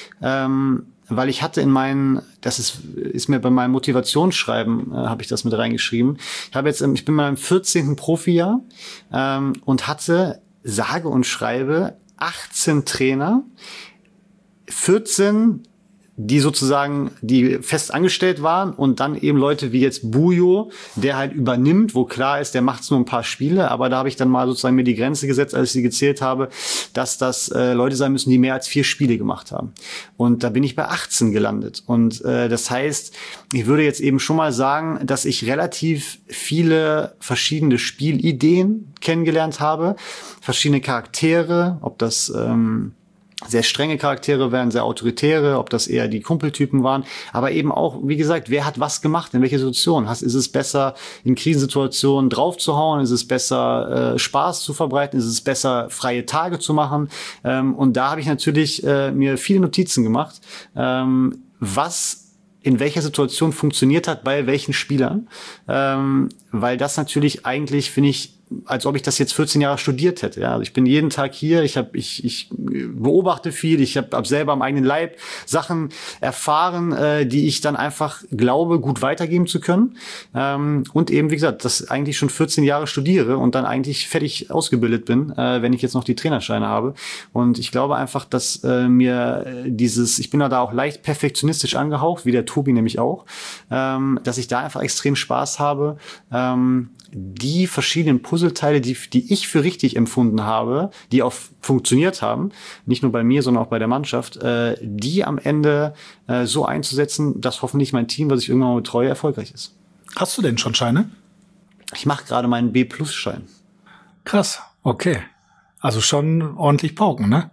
ähm, weil ich hatte in meinen, das ist ist mir bei meinem Motivationsschreiben äh, habe ich das mit reingeschrieben. Ich habe jetzt, ich bin in meinem vierzehnten Profijahr ähm, und hatte sage und schreibe achtzehn Trainer, vierzehn die sozusagen, die fest angestellt waren und dann eben Leute wie jetzt Bujo, der halt übernimmt, wo klar ist, der macht nur ein paar Spiele, aber da habe ich dann mal sozusagen mir die Grenze gesetzt, als ich sie gezählt habe, dass das äh, Leute sein müssen, die mehr als vier Spiele gemacht haben. Und da bin ich bei achtzehn gelandet. Und äh, das heißt, ich würde jetzt eben schon mal sagen, dass ich relativ viele verschiedene Spielideen kennengelernt habe, verschiedene Charaktere, ob das ähm, sehr strenge Charaktere wären, sehr autoritäre, ob das eher die Kumpeltypen waren, aber eben auch, wie gesagt, wer hat was gemacht, in welcher Situation? Ist es besser, in Krisensituationen draufzuhauen? Ist es besser, äh, Spaß zu verbreiten? Ist es besser, freie Tage zu machen? Ähm, und da habe ich natürlich äh, mir viele Notizen gemacht, ähm, was in welcher Situation funktioniert hat, bei welchen Spielern, ähm, weil das natürlich eigentlich, finde ich, als ob ich das jetzt vierzehn Jahre studiert hätte. Ja, also ich bin jeden Tag hier, ich habe, ich, ich beobachte viel, ich habe hab selber am eigenen Leib Sachen erfahren, äh, die ich dann einfach glaube, gut weitergeben zu können. Ähm, und eben, wie gesagt, das eigentlich schon vierzehn Jahre studiere und dann eigentlich fertig ausgebildet bin, äh, wenn ich jetzt noch die Trainerscheine habe. Und ich glaube einfach, dass äh, mir dieses, ich bin da auch leicht perfektionistisch angehaucht, wie der Tobi nämlich auch, ähm, dass ich da einfach extrem Spaß habe, ähm, die verschiedenen Puzzleteile, die, die ich für richtig empfunden habe, die auch funktioniert haben, nicht nur bei mir, sondern auch bei der Mannschaft, äh, die am Ende äh, so einzusetzen, dass hoffentlich mein Team, was ich irgendwann mal betreue, erfolgreich ist. Hast du denn schon Scheine? Ich mache gerade meinen B-Plus-Schein. Krass, okay. Also schon ordentlich pauken, ne?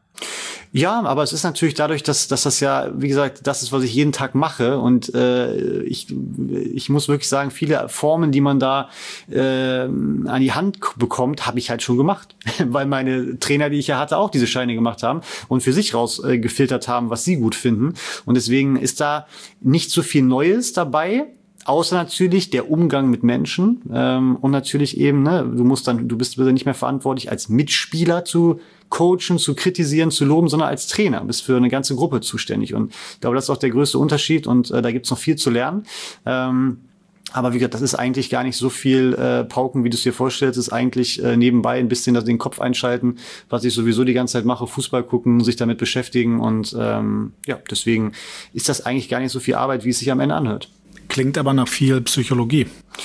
Ja, aber es ist natürlich dadurch, dass, dass das ja, wie gesagt, das ist, was ich jeden Tag mache. Und äh, ich, ich muss wirklich sagen, viele Formen, die man da äh, an die Hand bekommt, habe ich halt schon gemacht. Weil meine Trainer, die ich ja hatte, auch diese Scheine gemacht haben und für sich rausgefiltert äh, haben, was sie gut finden. Und deswegen ist da nicht so viel Neues dabei. Außer natürlich der Umgang mit Menschen ähm, und natürlich eben, ne, du musst dann, du bist nicht mehr verantwortlich als Mitspieler zu coachen, zu kritisieren, zu loben, sondern als Trainer, bist für eine ganze Gruppe zuständig. Und ich glaube, das ist auch der größte Unterschied und äh, da gibt's noch viel zu lernen. Ähm, aber wie gesagt, das ist eigentlich gar nicht so viel äh, Pauken, wie du es dir vorstellst. Es ist eigentlich äh, nebenbei ein bisschen den Kopf einschalten, was ich sowieso die ganze Zeit mache, Fußball gucken, sich damit beschäftigen und ähm, ja, deswegen ist das eigentlich gar nicht so viel Arbeit, wie es sich am Ende anhört. Klingt aber nach viel Psychologie.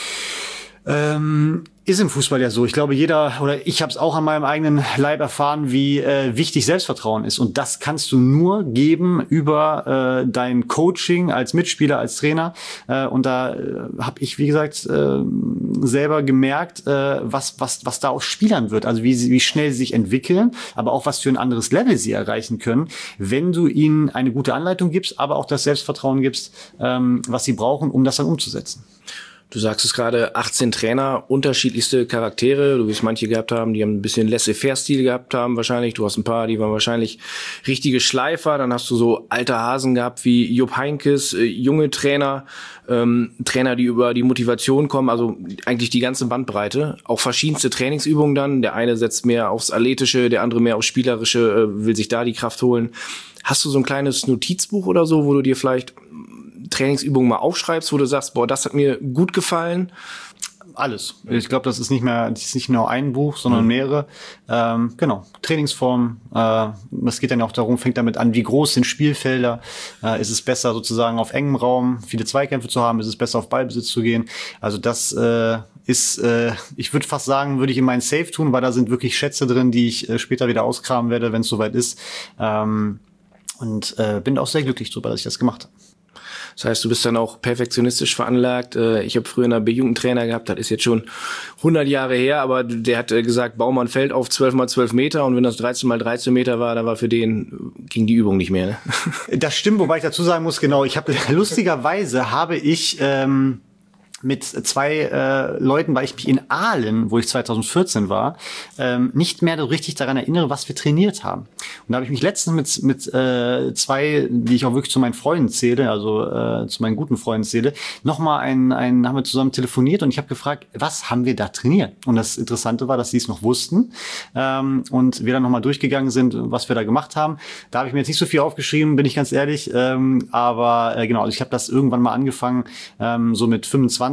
Ähm, ist im Fußball ja so. Ich glaube, jeder, oder ich habe es auch an meinem eigenen Leib erfahren, wie äh, wichtig Selbstvertrauen ist. Und das kannst du nur geben über äh, dein Coaching als Mitspieler, als Trainer. Äh, und da äh, habe ich, wie gesagt, äh, selber gemerkt, äh, was was was da aus Spielern wird. Also wie sie, wie schnell sie sich entwickeln, aber auch was für ein anderes Level sie erreichen können, wenn du ihnen eine gute Anleitung gibst, aber auch das Selbstvertrauen gibst, ähm, was sie brauchen, um das dann umzusetzen. Du sagst es gerade, achtzehn Trainer, unterschiedlichste Charaktere. Du wirst manche gehabt haben, die haben ein bisschen Laissez-faire-Stil gehabt haben wahrscheinlich. Du hast ein paar, die waren wahrscheinlich richtige Schleifer. Dann hast du so alte Hasen gehabt wie Jupp Heynckes, äh, junge Trainer, ähm, Trainer, die über die Motivation kommen. Also eigentlich die ganze Bandbreite. Auch verschiedenste Trainingsübungen dann. Der eine setzt mehr aufs Athletische, der andere mehr aufs Spielerische, äh, will sich da die Kraft holen. Hast du so ein kleines Notizbuch oder so, wo du dir vielleicht Trainingsübungen mal aufschreibst, wo du sagst, boah, das hat mir gut gefallen? Alles. Ich glaube, das ist nicht mehr, das ist nicht nur ein Buch, sondern mhm. mehrere. Ähm, genau. Trainingsformen. Äh, es geht dann auch darum, fängt damit an, wie groß sind Spielfelder? Äh, ist es besser sozusagen auf engem Raum viele Zweikämpfe zu haben? Ist es besser auf Ballbesitz zu gehen? Also das äh, ist, äh, ich würde fast sagen, würde ich in meinen Safe tun, weil da sind wirklich Schätze drin, die ich äh, später wieder auskramen werde, wenn es soweit ist. Ähm, und äh, bin auch sehr glücklich darüber, dass ich das gemacht habe. Das heißt, du bist dann auch perfektionistisch veranlagt. Ich habe früher einen B-Jugendtrainer gehabt, das ist jetzt schon hundert Jahre her, aber der hat gesagt, bau mal ein Feld auf zwölf mal zwölf Meter und wenn das dreizehn mal dreizehn Meter war, dann war für den, ging die Übung nicht mehr. Ne? Das stimmt, wobei ich dazu sagen muss, genau, ich habe lustigerweise habe ich ähm, mit zwei äh, Leuten, weil ich mich in Aalen, wo ich zwanzig vierzehn war, ähm, nicht mehr so richtig daran erinnere, was wir trainiert haben. Und da habe ich mich letztens mit mit äh, zwei, die ich auch wirklich zu meinen Freunden zähle, also äh, zu meinen guten Freunden zähle, nochmal ein, ein, haben wir zusammen telefoniert und ich habe gefragt, was haben wir da trainiert? Und das Interessante war, dass sie es noch wussten ähm, und wir dann nochmal durchgegangen sind, was wir da gemacht haben. Da habe ich mir jetzt nicht so viel aufgeschrieben, bin ich ganz ehrlich, ähm, aber äh, genau, also ich habe das irgendwann mal angefangen, ähm, so mit fünfundzwanzig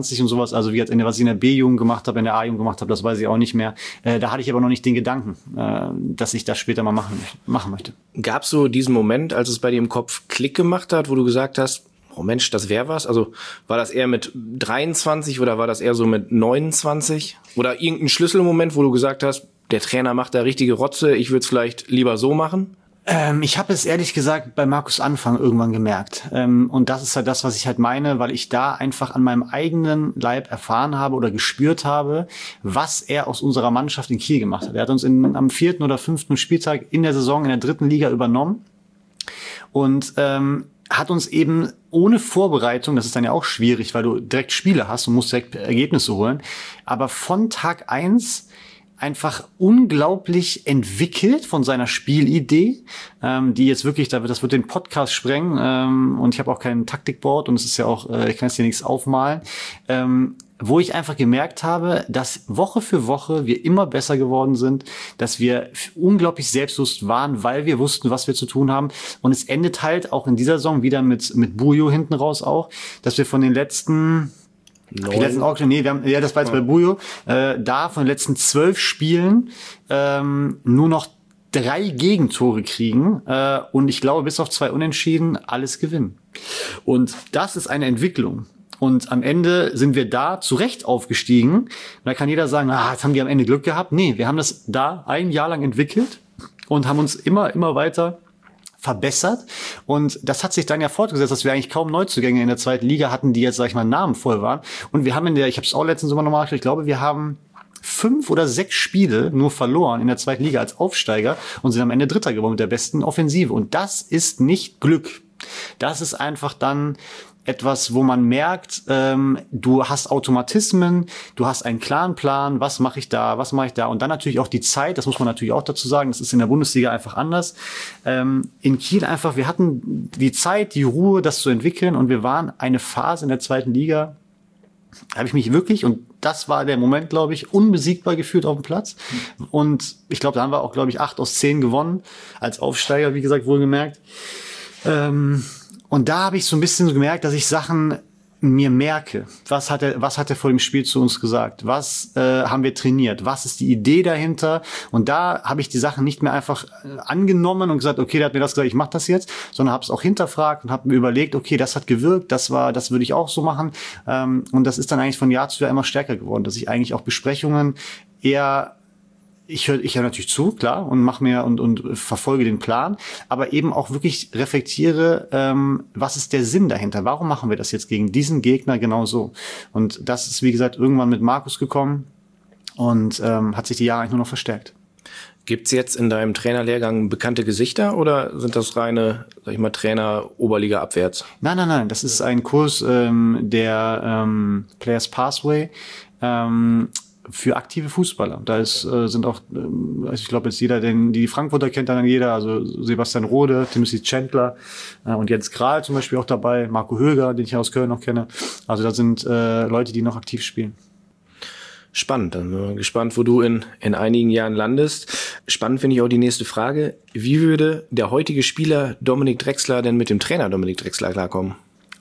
zwanzig und sowas, also wie jetzt in der, was ich in der B-Jugend gemacht habe, in der A-Jugend gemacht habe, das weiß ich auch nicht mehr. Äh, da hatte ich aber noch nicht den Gedanken, äh, dass ich das später mal machen, machen möchte. Gab es so diesen Moment, als es bei dir im Kopf Klick gemacht hat, wo du gesagt hast, oh Mensch, das wäre was? Also war das eher mit dreiundzwanzig oder war das eher so mit neunundzwanzig? Oder irgendein Schlüsselmoment, wo du gesagt hast, der Trainer macht da richtige Rotze, ich würde es vielleicht lieber so machen? Ähm, ich habe es ehrlich gesagt bei Markus Anfang irgendwann gemerkt. Ähm, und das ist halt das, was ich halt meine, weil ich da einfach an meinem eigenen Leib erfahren habe oder gespürt habe, was er aus unserer Mannschaft in Kiel gemacht hat. Er hat uns in, am vierten oder fünften Spieltag in der Saison in der dritten Liga übernommen und ähm, hat uns eben ohne Vorbereitung, das ist dann ja auch schwierig, weil du direkt Spiele hast und musst direkt Ergebnisse holen, aber von Tag eins einfach unglaublich entwickelt von seiner Spielidee, ähm, die jetzt wirklich, das wird den Podcast sprengen, ähm, und ich habe auch kein Taktikboard und es ist ja auch, äh, ich kann jetzt hier nichts aufmalen, ähm, wo ich einfach gemerkt habe, dass Woche für Woche wir immer besser geworden sind, dass wir unglaublich selbstbewusst waren, weil wir wussten, was wir zu tun haben. Und es endet halt auch in dieser Saison wieder mit mit Bujo hinten raus auch, dass wir von den letzten Die letzten Auction, nee, wir haben, ja, das war jetzt ja. bei Bujo, äh, da von den letzten zwölf Spielen ähm, nur noch drei Gegentore kriegen äh, und ich glaube, bis auf zwei Unentschieden alles gewinnen. Und das ist eine Entwicklung. Und am Ende sind wir da zu Recht aufgestiegen. Und da kann jeder sagen, ah, jetzt haben die am Ende Glück gehabt. Nee, wir haben das da ein Jahr lang entwickelt und haben uns immer, immer weiter verbessert. Und das hat sich dann ja fortgesetzt, dass wir eigentlich kaum Neuzugänge in der zweiten Liga hatten, die jetzt, sag ich mal, namenvoll waren. Und wir haben in der, ich habe es auch letztens immer nochmal nachgedacht, ich glaube, wir haben fünf oder sechs Spiele nur verloren in der zweiten Liga als Aufsteiger und sind am Ende Dritter geworden mit der besten Offensive. Und das ist nicht Glück. Das ist einfach dann etwas, wo man merkt, ähm, du hast Automatismen, du hast einen klaren Plan, was mache ich da, was mache ich da und dann natürlich auch die Zeit, das muss man natürlich auch dazu sagen, das ist in der Bundesliga einfach anders. Ähm, in Kiel einfach, wir hatten die Zeit, die Ruhe, das zu entwickeln und wir waren eine Phase in der zweiten Liga, habe ich mich wirklich, und das war der Moment, glaube ich, unbesiegbar gefühlt auf dem Platz. Und ich glaube, da haben wir auch, glaube ich, acht aus zehn gewonnen, als Aufsteiger, wie gesagt, wohlgemerkt. Ähm, Und da habe ich so ein bisschen so gemerkt, dass ich Sachen mir merke. Was hat er, was hat er vor dem Spiel zu uns gesagt? Was äh, haben wir trainiert? Was ist die Idee dahinter? Und da habe ich die Sachen nicht mehr einfach äh, angenommen und gesagt, okay, der hat mir das gesagt, ich mache das jetzt, sondern habe es auch hinterfragt und habe mir überlegt, okay, das hat gewirkt, das war, das würde ich auch so machen. Ähm, und das ist dann eigentlich von Jahr zu Jahr immer stärker geworden, dass ich eigentlich auch Besprechungen eher Ich höre ich hör natürlich zu, klar, und mache mir und, und verfolge den Plan, aber eben auch wirklich reflektiere, ähm, was ist der Sinn dahinter? Warum machen wir das jetzt gegen diesen Gegner genau so? Und das ist, wie gesagt, irgendwann mit Markus gekommen und ähm, hat sich die Jahre eigentlich nur noch verstärkt. Gibt's jetzt in deinem Trainerlehrgang bekannte Gesichter oder sind das reine, sag ich mal, Trainer Oberliga abwärts? Nein, nein, nein, das ist ein Kurs ähm, der ähm, Players Pathway, ähm, für aktive Fußballer. Da ist, äh, sind auch, äh, ich glaube jetzt jeder, den die Frankfurter kennt dann jeder, also Sebastian Rode, Timothy Chandler äh, und Jens Kral zum Beispiel auch dabei, Marco Höger, den ich aus Köln noch kenne. Also da sind äh, Leute, die noch aktiv spielen. Spannend, dann bin ich gespannt, wo du in, in einigen Jahren landest. Spannend finde ich auch die nächste Frage. Wie würde der heutige Spieler Dominik Drechsler denn mit dem Trainer Dominik Drechsler klarkommen?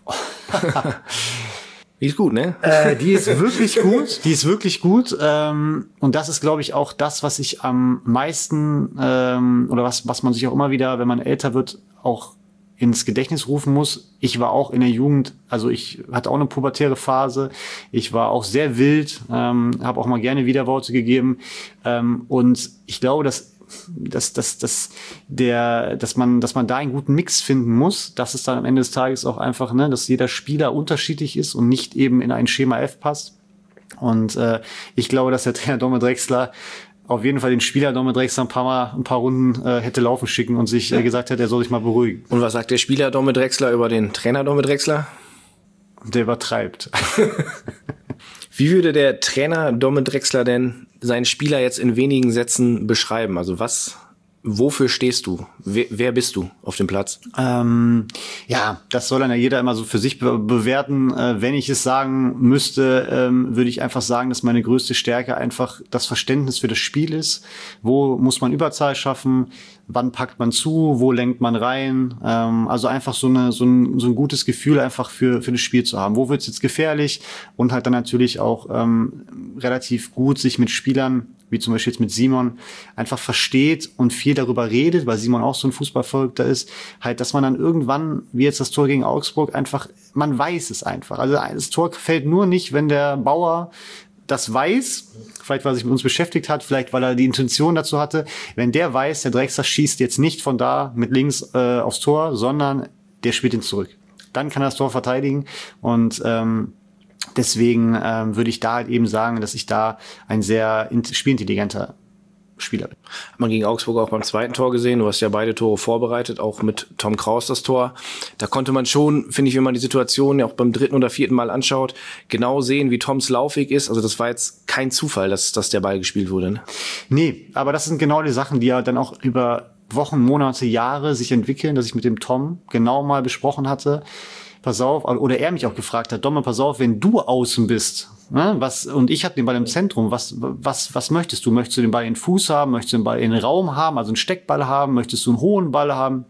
Die ist gut, ne? Äh, die ist wirklich gut. Die ist wirklich gut. Ähm, und das ist, glaube ich, auch das, was ich am meisten ähm, oder was, was man sich auch immer wieder, wenn man älter wird, auch ins Gedächtnis rufen muss. Ich war auch in der Jugend, also ich hatte auch eine pubertäre Phase. Ich war auch sehr wild, ähm, habe auch mal gerne Widerworte gegeben. Ähm, und ich glaube, dass dass, dass, dass, der, dass, man, dass man da einen guten Mix finden muss, dass es dann am Ende des Tages auch einfach, ne, dass jeder Spieler unterschiedlich ist und nicht eben in ein Schema F passt. Und äh, ich glaube, dass der Trainer Domme Drechsler auf jeden Fall den Spieler Domme Drechsler ein paar Mal, ein paar Runden äh, hätte laufen schicken und sich äh, gesagt hätte, er soll sich mal beruhigen. Und was sagt der Spieler Domme Drechsler über den Trainer Domme Drechsler? Der übertreibt. Wie würde der Trainer Domme Drechsler denn seinen Spieler jetzt in wenigen Sätzen beschreiben? Also was, wofür stehst du? Wer, wer bist du auf dem Platz? Ähm, ja, das soll dann ja jeder immer so für sich be- bewerten. Äh, wenn ich es sagen müsste, ähm, würde ich einfach sagen, dass meine größte Stärke einfach das Verständnis für das Spiel ist. Wo muss man Überzahl schaffen? wann packt man zu, wo lenkt man rein, ähm, also einfach so eine so ein so ein gutes Gefühl einfach für für das Spiel zu haben. Wo wird's jetzt gefährlich und halt dann natürlich auch ähm, relativ gut sich mit Spielern wie zum Beispiel jetzt mit Simon, einfach versteht und viel darüber redet, weil Simon auch so ein Fußballverrückter ist, halt, dass man dann irgendwann, wie jetzt das Tor gegen Augsburg, einfach, man weiß es einfach. Also das Tor fällt nur nicht, wenn der Bauer das weiß, vielleicht weil er sich mit uns beschäftigt hat, vielleicht weil er die Intention dazu hatte, wenn der weiß, der Drexler schießt jetzt nicht von da mit links äh, aufs Tor, sondern der spielt ihn zurück. Dann kann er das Tor verteidigen und ähm, deswegen ähm, würde ich da halt eben sagen, dass ich da ein sehr spielintelligenter Spieler bin. Hat man gegen Augsburg auch beim zweiten Tor gesehen. Du hast ja beide Tore vorbereitet, auch mit Tom Kraus das Tor. Da konnte man schon, finde ich, wenn man die Situation ja auch beim dritten oder vierten Mal anschaut, genau sehen, wie Toms Laufweg ist. Also das war jetzt kein Zufall, dass, dass der Ball gespielt wurde. Ne? Nee, aber das sind genau die Sachen, die ja dann auch über Wochen, Monate, Jahre sich entwickeln, dass ich mit dem Tom genau mal besprochen hatte. Pass auf, oder er mich auch gefragt hat, Domme, pass auf, wenn du außen bist, ne, was, und ich habe den Ball im Zentrum, was, was, was möchtest du? Möchtest du den Ball in den Fuß haben? Möchtest du den Ball in den Raum haben, also einen Steckball haben? Möchtest du einen hohen Ball haben?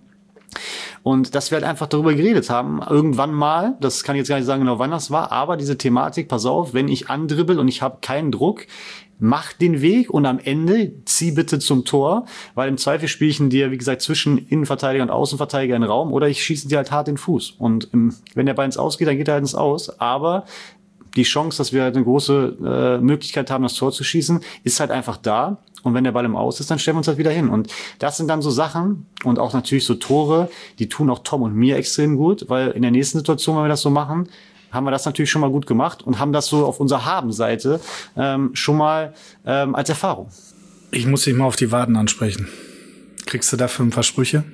Und dass wir halt einfach darüber geredet haben, irgendwann mal, das kann ich jetzt gar nicht sagen genau, wann das war, aber diese Thematik, pass auf, wenn ich andribbel und ich habe keinen Druck, mach den Weg und am Ende zieh bitte zum Tor, weil im Zweifel spiele ich ihn dir, wie gesagt, zwischen Innenverteidiger und Außenverteidiger in den Raum oder ich schieße dir halt hart in den Fuß. Und ähm, wenn der Ball ins Aus geht, dann geht er halt ins Aus, aber die Chance, dass wir halt eine große äh, Möglichkeit haben, das Tor zu schießen, ist halt einfach da. Und wenn der Ball im Aus ist, dann stellen wir uns halt wieder hin. Und das sind dann so Sachen und auch natürlich so Tore, die tun auch Tom und mir extrem gut, weil in der nächsten Situation, wenn wir das so machen, haben wir das natürlich schon mal gut gemacht und haben das so auf unserer Habenseite ähm, schon mal ähm, als Erfahrung. Ich muss dich mal auf die Waden ansprechen. Kriegst du dafür ein paar Sprüche?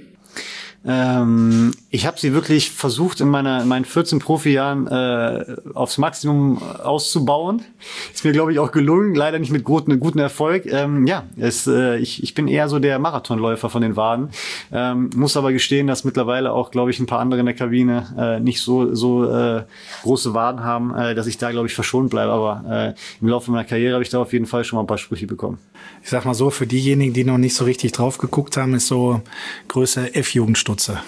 Ähm, ich habe sie wirklich versucht, in, meiner, in meinen vierzehn Profijahren äh, aufs Maximum auszubauen. Ist mir, glaube ich, auch gelungen, leider nicht mit guten, guten Erfolg. Ähm, ja, es, äh, ich, ich bin eher so der Marathonläufer von den Waden. Ähm, muss aber gestehen, dass mittlerweile auch, glaube ich, ein paar andere in der Kabine äh, nicht so, so äh, große Waden haben, äh, dass ich da, glaube ich, verschont bleibe. Aber äh, im Laufe meiner Karriere habe ich da auf jeden Fall schon mal ein paar Sprüche bekommen. Ich sag mal so, für diejenigen, die noch nicht so richtig drauf geguckt haben, ist so Größe F-Jugendstutze.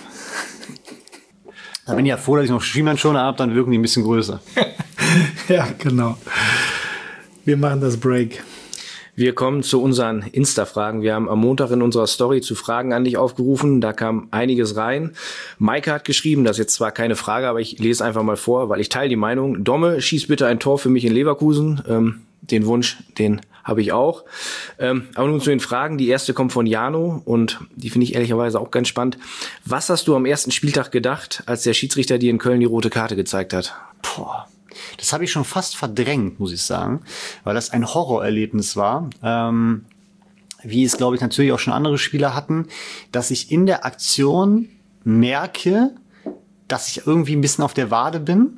Da bin ich ja froh, dass ich noch Schienbeinschoner habe, dann wirken die ein bisschen größer. Ja, genau. Wir machen das Break. Wir kommen zu unseren Insta-Fragen. Wir haben am Montag in unserer Story zu Fragen an dich aufgerufen. Da kam einiges rein. Maike hat geschrieben, das ist jetzt zwar keine Frage, aber ich lese einfach mal vor, weil ich teile die Meinung. Domme, schieß bitte ein Tor für mich in Leverkusen. Ähm, den Wunsch, den habe ich auch. Ähm, aber nun zu den Fragen. Die erste kommt von Jano und die finde ich ehrlicherweise auch ganz spannend. Was hast du am ersten Spieltag gedacht, als der Schiedsrichter dir in Köln die rote Karte gezeigt hat? Boah. Das habe ich schon fast verdrängt, muss ich sagen, weil das ein Horrorerlebnis war. Ähm, wie es, glaube ich, natürlich auch schon andere Spieler hatten, dass ich in der Aktion merke, dass ich irgendwie ein bisschen auf der Wade bin,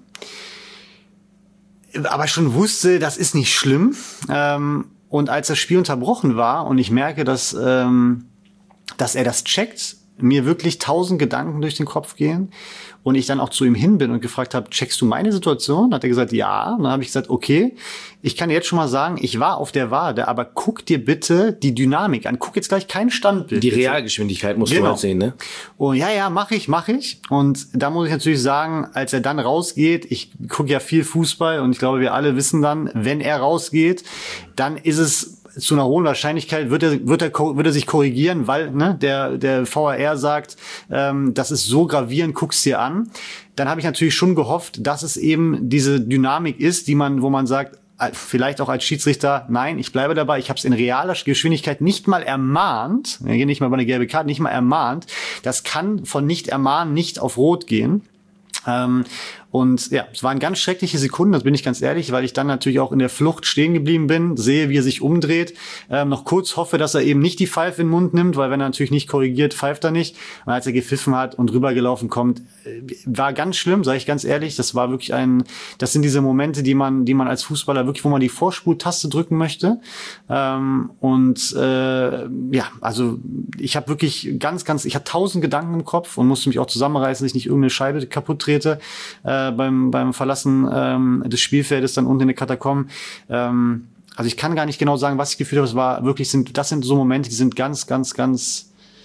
aber schon wusste, das ist nicht schlimm. Ähm, und als das Spiel unterbrochen war und ich merke, dass, ähm, dass er das checkt, mir wirklich tausend Gedanken durch den Kopf gehen und ich dann auch zu ihm hin bin und gefragt habe, checkst du meine Situation? Hat er gesagt, ja. Und dann habe ich gesagt, okay, ich kann dir jetzt schon mal sagen, ich war auf der Wade, aber guck dir bitte die Dynamik an. Guck jetzt gleich kein Standbild. Die Realgeschwindigkeit musst genau. du halt sehen, ne? Und ja, ja, mache ich, mache ich. Und da muss ich natürlich sagen, als er dann rausgeht, ich gucke ja viel Fußball und ich glaube, wir alle wissen dann, wenn er rausgeht, dann ist es zu einer hohen Wahrscheinlichkeit wird er, wird er, wird er sich korrigieren, weil ne, der, der V A R sagt, ähm, das ist so gravierend, guck's dir an. Dann habe ich natürlich schon gehofft, dass es eben diese Dynamik ist, die man, wo man sagt, vielleicht auch als Schiedsrichter, nein, ich bleibe dabei, ich habe es in realer Geschwindigkeit nicht mal ermahnt, hier nicht mal bei einer gelbe Karte, nicht mal ermahnt. Das kann von nicht ermahnen nicht auf Rot gehen. Ähm, und ja, es waren ganz schreckliche Sekunden, das bin ich ganz ehrlich, weil ich dann natürlich auch in der Flucht stehen geblieben bin, sehe, wie er sich umdreht, ähm, noch kurz hoffe, dass er eben nicht die Pfeife in den Mund nimmt, weil wenn er natürlich nicht korrigiert, pfeift er nicht. Und als er gepfiffen hat und rübergelaufen kommt, äh, war ganz schlimm, sage ich ganz ehrlich, das war wirklich ein, das sind diese Momente, die man, die man als Fußballer wirklich, wo man die Vorspultaste drücken möchte. Ähm, und äh, ja, also ich habe wirklich ganz, ganz, ich hatte tausend Gedanken im Kopf und musste mich auch zusammenreißen, dass ich nicht irgendeine Scheibe kaputt trete. Äh, beim beim Verlassen ähm, des Spielfeldes dann unten in den Katakomben. Ähm, also ich kann gar nicht genau sagen, was ich gefühlt habe. Es war wirklich, sind das sind so Momente, die sind ganz, ganz, ganz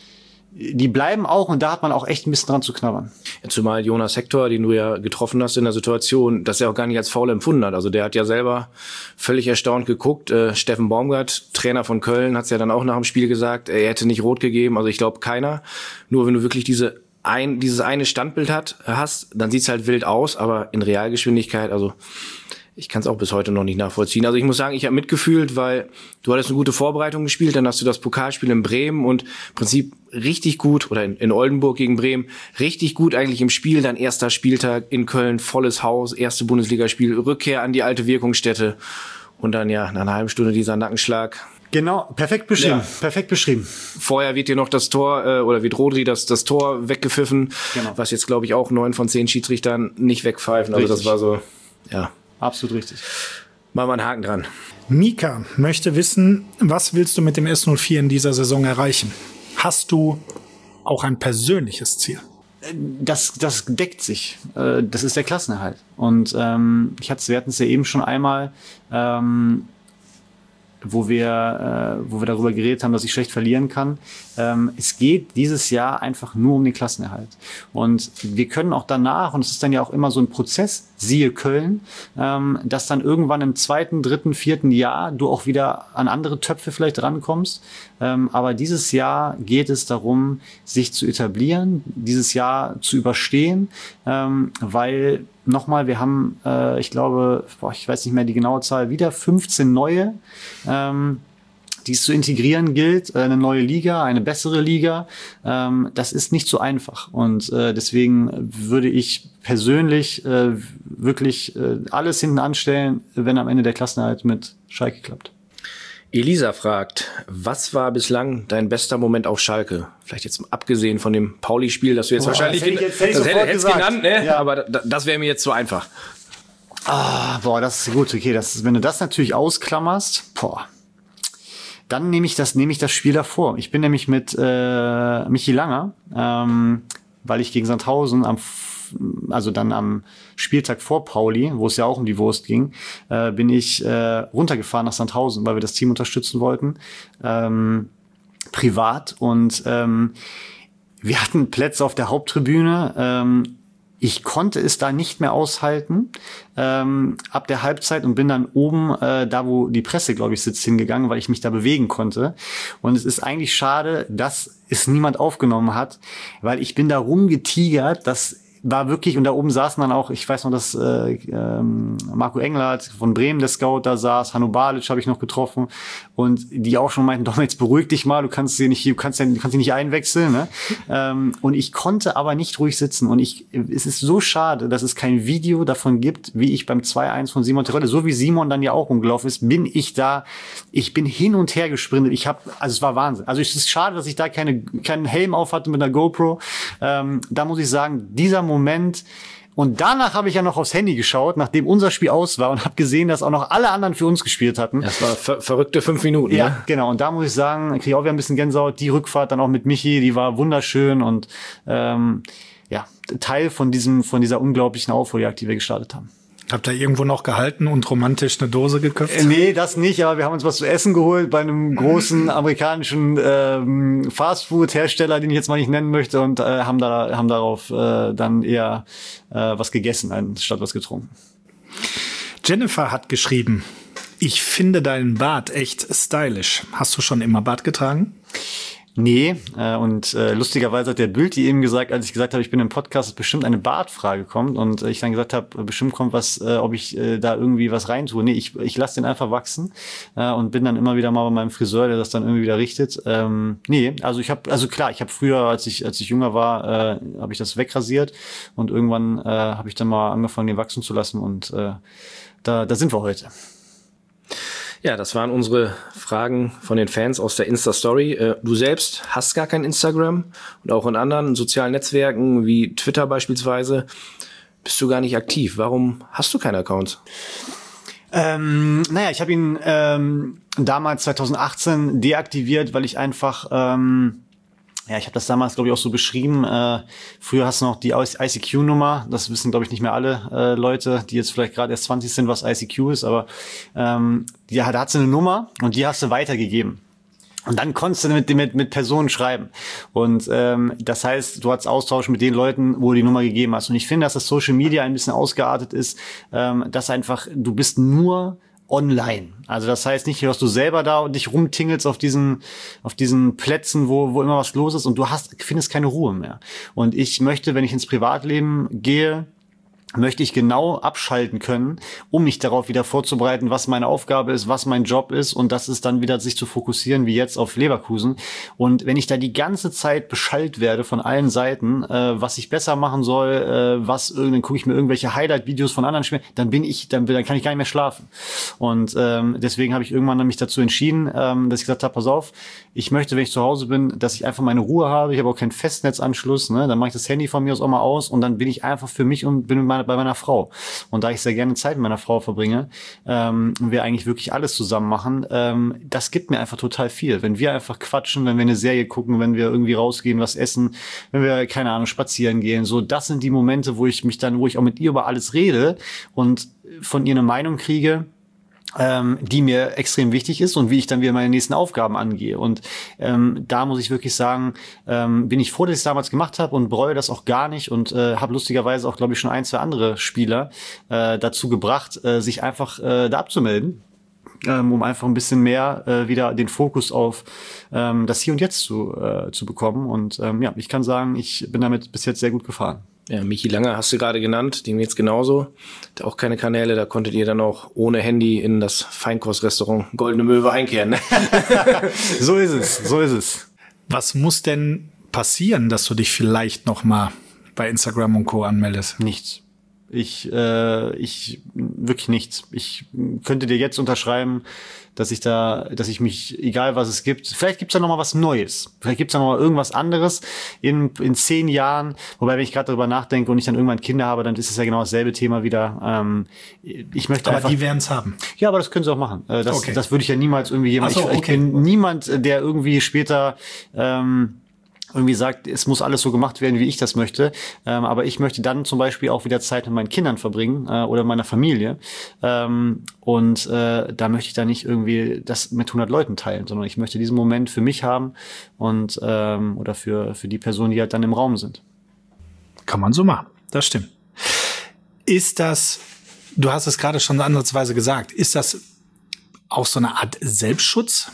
die bleiben auch und da hat man auch echt ein bisschen dran zu knabbern. Ja, zumal Jonas Hector, den du ja getroffen hast in der Situation, dass er auch gar nicht als faul empfunden hat. Also der hat ja selber völlig erstaunt geguckt. Äh, Steffen Baumgart, Trainer von Köln, hat es ja dann auch nach dem Spiel gesagt, er hätte nicht rot gegeben. Also ich glaube keiner. Nur wenn du wirklich diese ein, dieses eine Standbild hat, hast, dann sieht's halt wild aus, aber in Realgeschwindigkeit, also ich kann es auch bis heute noch nicht nachvollziehen. Also ich muss sagen, ich habe mitgefühlt, weil du hattest eine gute Vorbereitung gespielt, dann hast du das Pokalspiel in Bremen und im Prinzip richtig gut, oder in, in Oldenburg gegen Bremen, richtig gut eigentlich im Spiel, dann erster Spieltag in Köln, volles Haus, erste Bundesligaspiel, Rückkehr an die alte Wirkungsstätte und dann ja nach einer halben Stunde dieser Nackenschlag. Genau, perfekt beschrieben, Ja. perfekt beschrieben. Vorher wird dir noch das Tor, äh, oder wird Rodri das, das Tor weggepfiffen, Genau. was jetzt, glaube ich, auch neun von zehn Schiedsrichtern nicht wegpfeifen. Also Richtig. das war so, ja, Absolut richtig. mal mal einen Haken dran. Mika möchte wissen, was willst du mit dem S null vier in dieser Saison erreichen? Hast du auch ein persönliches Ziel? Das, das deckt sich. Äh, Das ist der Klassenerhalt. Und ähm, ich hatte, wir hatten es ja eben schon einmal, ähm, wo wir, äh, wo wir darüber geredet haben, dass ich schlecht verlieren kann. Ähm, es geht dieses Jahr einfach nur um den Klassenerhalt. Und wir können auch danach, und es ist dann ja auch immer so ein Prozess, siehe Köln, ähm, dass dann irgendwann im zweiten, dritten, vierten Jahr du auch wieder an andere Töpfe vielleicht rankommst. Ähm, aber dieses Jahr geht es darum, sich zu etablieren, dieses Jahr zu überstehen, ähm, weil nochmal, wir haben, äh, ich glaube, boah, ich weiß nicht mehr die genaue Zahl, wieder fünfzehn neue, ähm, die es zu integrieren gilt, äh, eine neue Liga, eine bessere Liga. Ähm, das ist nicht so einfach. Und äh, deswegen würde ich persönlich äh, wirklich äh, alles hinten anstellen, wenn am Ende der Klassenerhalt mit Schalke klappt. Elisa fragt, was war bislang dein bester Moment auf Schalke? Vielleicht jetzt abgesehen von dem Pauli-Spiel, das du jetzt Boah, wahrscheinlich das hätte ich jetzt- hätte ich das sofort hättest gesagt. genannt, ne? Ja. Aber da, das wäre mir jetzt zu einfach. Ah, boah, das ist gut. Okay, das, wenn du das natürlich ausklammerst, boah, dann nehme ich das, nehme ich das Spiel davor. Ich bin nämlich mit äh, Michi Langer, ähm, weil ich gegen Sandhausen am, F- also dann am Spieltag vor Pauli, wo es ja auch um die Wurst ging, äh, bin ich äh, runtergefahren nach Sandhausen, weil wir das Team unterstützen wollten, ähm, privat. Und ähm, wir hatten Plätze auf der Haupttribüne. Ähm, Ich konnte es da nicht mehr aushalten ähm, ab der Halbzeit und bin dann oben, äh, da wo die Presse, glaube ich, sitzt, hingegangen, weil ich mich da bewegen konnte. Und es ist eigentlich schade, dass es niemand aufgenommen hat, weil ich bin da rumgetigert, das war wirklich, und da oben saßen dann auch, ich weiß noch, dass äh, ähm, Marco Englert von Bremen, der Scout, da saß, Hanno Balic habe ich noch getroffen und die auch schon meinten, doch, jetzt beruhig dich mal, du kannst sie nicht, du kannst, ja, du kannst sie nicht einwechseln, ne? ähm, und ich konnte aber nicht ruhig sitzen und ich, es ist so schade, dass es kein Video davon gibt, wie ich beim zwei eins von Simon Terodde, so wie Simon dann ja auch rumgelaufen ist, bin ich da, ich bin hin und her gesprintet, ich habe, also es war Wahnsinn, also es ist schade, dass ich da keine, keinen Helm auf hatte mit einer GoPro, ähm, da muss ich sagen, dieser Moment. Und danach habe ich ja noch aufs Handy geschaut, nachdem unser Spiel aus war und habe gesehen, dass auch noch alle anderen für uns gespielt hatten. Das war ver verrückte fünf Minuten. Ja, Ne? genau. Und da muss ich sagen, kriege ich auch wieder ein bisschen Gänsehaut. Die Rückfahrt dann auch mit Michi, die war wunderschön und ähm, ja, Teil von diesem, von dieser unglaublichen Aufholjagd, die wir gestartet haben. Habt ihr irgendwo noch gehalten und romantisch eine Dose geköpft? Äh, nee, das nicht, aber wir haben uns was zu essen geholt bei einem großen amerikanischen ähm, Fastfood-Hersteller, den ich jetzt mal nicht nennen möchte, und äh, haben da haben darauf äh, dann eher äh, was gegessen, anstatt was getrunken. Jennifer hat geschrieben, ich finde deinen Bart echt stylisch. Hast du schon immer Bart getragen? Nee, äh, und äh, lustigerweise hat der Bild die eben gesagt, als ich gesagt habe, ich bin im Podcast, dass bestimmt eine Bartfrage kommt und äh, ich dann gesagt habe, bestimmt kommt was, äh, ob ich äh, da irgendwie was reintue. Nee, ich, ich lasse den einfach wachsen äh, und bin dann immer wieder mal bei meinem Friseur, der das dann irgendwie wieder richtet. Ähm, nee, also ich habe, also klar, ich habe früher, als ich als ich jünger war, äh, habe ich das wegrasiert und irgendwann äh, habe ich dann mal angefangen, den wachsen zu lassen und äh, da, da sind wir heute. Ja, das waren unsere Fragen von den Fans aus der Insta-Story. Du selbst hast gar kein Instagram und auch in anderen sozialen Netzwerken wie Twitter beispielsweise bist du gar nicht aktiv. Warum hast du keine Accounts? Ähm, naja, ich habe ihn ähm, damals zwanzig achtzehn deaktiviert, weil ich einfach ähm, ja, ich habe das damals, glaube ich, auch so beschrieben. Äh, früher hast du noch die I C Q-Nummer. Das wissen, glaube ich, nicht mehr alle äh, Leute, die jetzt vielleicht gerade erst zwanzig sind, was I C Q ist. Aber ähm, ja, da hat sie eine Nummer und die hast du weitergegeben. Und dann konntest du mit, mit, mit Personen schreiben. Und ähm, das heißt, du hattest Austausch mit den Leuten, wo du die Nummer gegeben hast. Und ich finde, dass das Social Media ein bisschen ausgeartet ist, ähm, dass einfach, du bist nur online. Also das heißt nicht, dass du selber da und dich rumtingelst auf diesen auf diesen Plätzen, wo wo immer was los ist und du hast findest keine Ruhe mehr. Und ich möchte, wenn ich ins Privatleben gehe, möchte ich genau abschalten können, um mich darauf wieder vorzubereiten, was meine Aufgabe ist, was mein Job ist und das ist dann wieder sich zu fokussieren, wie jetzt auf Leverkusen. Und wenn ich da die ganze Zeit beschallt werde von allen Seiten, äh, was ich besser machen soll, äh, was dann gucke ich mir irgendwelche Highlight-Videos von anderen Spielen, dann bin ich, dann, dann kann ich gar nicht mehr schlafen. Und ähm, deswegen habe ich irgendwann mich dazu entschieden, ähm, dass ich gesagt habe, pass auf, ich möchte, wenn ich zu Hause bin, dass ich einfach meine Ruhe habe. Ich habe auch keinen Festnetzanschluss, ne? Dann mache ich das Handy von mir aus auch mal aus und dann bin ich einfach für mich und bin mit meiner, bei meiner Frau. Und da ich sehr gerne Zeit mit meiner Frau verbringe, ähm, und wir eigentlich wirklich alles zusammen machen, ähm, das gibt mir einfach total viel. Wenn wir einfach quatschen, wenn wir eine Serie gucken, wenn wir irgendwie rausgehen, was essen, wenn wir, keine Ahnung, spazieren gehen, so, das sind die Momente, wo ich mich dann, wo ich auch mit ihr über alles rede und von ihr eine Meinung kriege, ähm, die mir extrem wichtig ist und wie ich dann wieder meine nächsten Aufgaben angehe. Und ähm, da muss ich wirklich sagen, ähm, bin ich froh, dass ich es damals gemacht habe und bereue das auch gar nicht und äh, habe lustigerweise auch, glaube ich, schon ein, zwei andere Spieler äh, dazu gebracht, äh, sich einfach äh, da abzumelden, ähm, um einfach ein bisschen mehr äh, wieder den Fokus auf ähm, das Hier und Jetzt zu, äh, zu bekommen. Und ähm, ja, ich kann sagen, ich bin damit bis jetzt sehr gut gefahren. Ja, Michi Lange hast du gerade genannt, dem geht's genauso. Hat auch keine Kanäle, da konntet ihr dann auch ohne Handy in das Feinkostrestaurant Goldene Möwe einkehren. Ne? So ist es, so ist es. Was muss denn passieren, dass du dich vielleicht noch mal bei Instagram und Co. anmeldest? Nichts. Ich, äh, ich, wirklich nichts. Ich könnte dir jetzt unterschreiben, dass ich da, dass ich mich, egal was es gibt, vielleicht gibt's da noch mal was Neues. Vielleicht gibt's da noch mal irgendwas anderes in, in zehn Jahren. Wobei, wenn ich gerade darüber nachdenke und ich dann irgendwann Kinder habe, dann ist es ja genau dasselbe Thema wieder. Ähm, ich möchte aber einfach, die werden's haben. Ja, aber das können sie auch machen. Äh, das, okay. das würde ich ja niemals irgendwie jemand, Ach so, ich, okay. ich bin niemand, der irgendwie später, ähm, irgendwie sagt, es muss alles so gemacht werden, wie ich das möchte. Ähm, aber ich möchte dann zum Beispiel auch wieder Zeit mit meinen Kindern verbringen äh, oder meiner Familie. Ähm, und äh, da möchte ich dann nicht irgendwie das mit hundert Leuten teilen, sondern ich möchte diesen Moment für mich haben und ähm, oder für für die Personen, die halt dann im Raum sind. Kann man so machen, das stimmt. Ist das, du hast es gerade schon ansatzweise gesagt, ist das auch so eine Art Selbstschutz?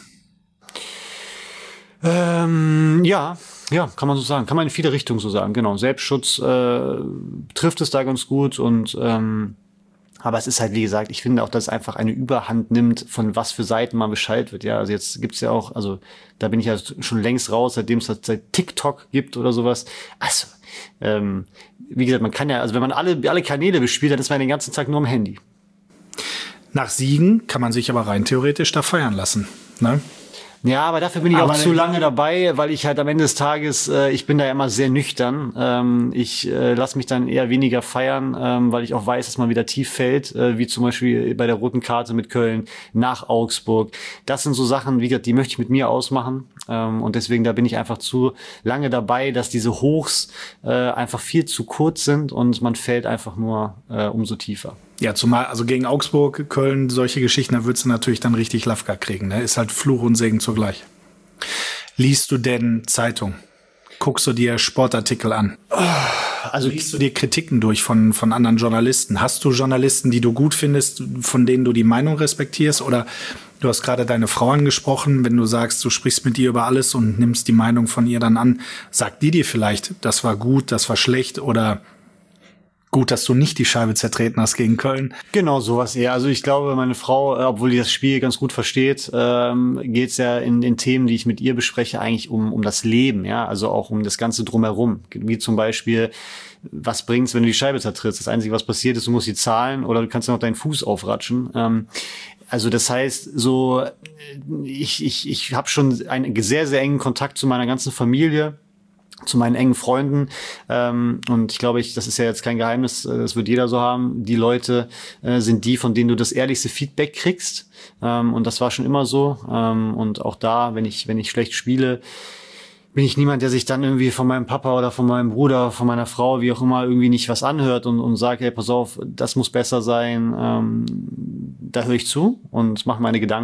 Ähm, ja, ja, kann man so sagen. Kann man in viele Richtungen so sagen. Genau, Selbstschutz äh, trifft es da ganz gut und ähm, aber es ist halt, wie gesagt, ich finde auch, dass es einfach eine Überhand nimmt, von was für Seiten man Bescheid wird. Ja, also jetzt gibt's ja auch, also da bin ich ja schon längst raus, seitdem es seit TikTok gibt oder sowas. Also, ähm, wie gesagt, man kann ja, also wenn man alle alle Kanäle bespielt, dann ist man den ganzen Tag nur am Handy. Nach Siegen kann man sich aber rein theoretisch da feiern lassen, ne? Ja, aber dafür bin ich aber auch zu lange dabei, weil ich halt am Ende des Tages, äh, ich bin da ja immer sehr nüchtern. Ähm, ich äh, lasse mich dann eher weniger feiern, ähm, weil ich auch weiß, dass man wieder tief fällt, äh, wie zum Beispiel bei der roten Karte mit Köln nach Augsburg. Das sind so Sachen, wie gesagt, die möchte ich mit mir ausmachen. Ähm, und deswegen, da bin ich einfach zu lange dabei, dass diese Hochs äh, einfach viel zu kurz sind und man fällt einfach nur äh, umso tiefer. Ja, zumal, also gegen Augsburg, Köln, solche Geschichten, da würdest du natürlich dann richtig Lafka kriegen, ne? Ist halt Fluch und Segen zugleich. Liest du denn Zeitung? Guckst du dir Sportartikel an? Also liest du dir Kritiken durch von, von anderen Journalisten? Hast du Journalisten, die du gut findest, von denen du die Meinung respektierst? Oder du hast gerade deine Frau angesprochen, wenn du sagst, du sprichst mit ihr über alles und nimmst die Meinung von ihr dann an, sagt die dir vielleicht, das war gut, das war schlecht oder gut, dass du nicht die Scheibe zertreten hast gegen Köln. Genau, sowas eher. Also ich glaube, meine Frau, obwohl die das Spiel ganz gut versteht, ähm, geht es ja in den Themen, die ich mit ihr bespreche, eigentlich um um das Leben, ja, also auch um das Ganze drumherum. Wie zum Beispiel, was bringt's, wenn du die Scheibe zertrittst? Das Einzige, was passiert ist, du musst sie zahlen oder du kannst ja noch deinen Fuß aufratschen. Ähm, also das heißt, so ich ich ich habe schon einen sehr sehr engen Kontakt zu meiner ganzen Familie, zu meinen engen Freunden, ähm, und ich glaube, ich, das ist ja jetzt kein Geheimnis, das wird jeder so haben, die Leute äh, sind die, von denen du das ehrlichste Feedback kriegst, ähm, und das war schon immer so, ähm, und auch da, wenn ich wenn ich schlecht spiele, bin ich niemand, der sich dann irgendwie von meinem Papa oder von meinem Bruder, von meiner Frau, wie auch immer, irgendwie nicht was anhört und, und sagt, hey, pass auf, das muss besser sein, ähm, da höre ich zu und mache meine Gedanken.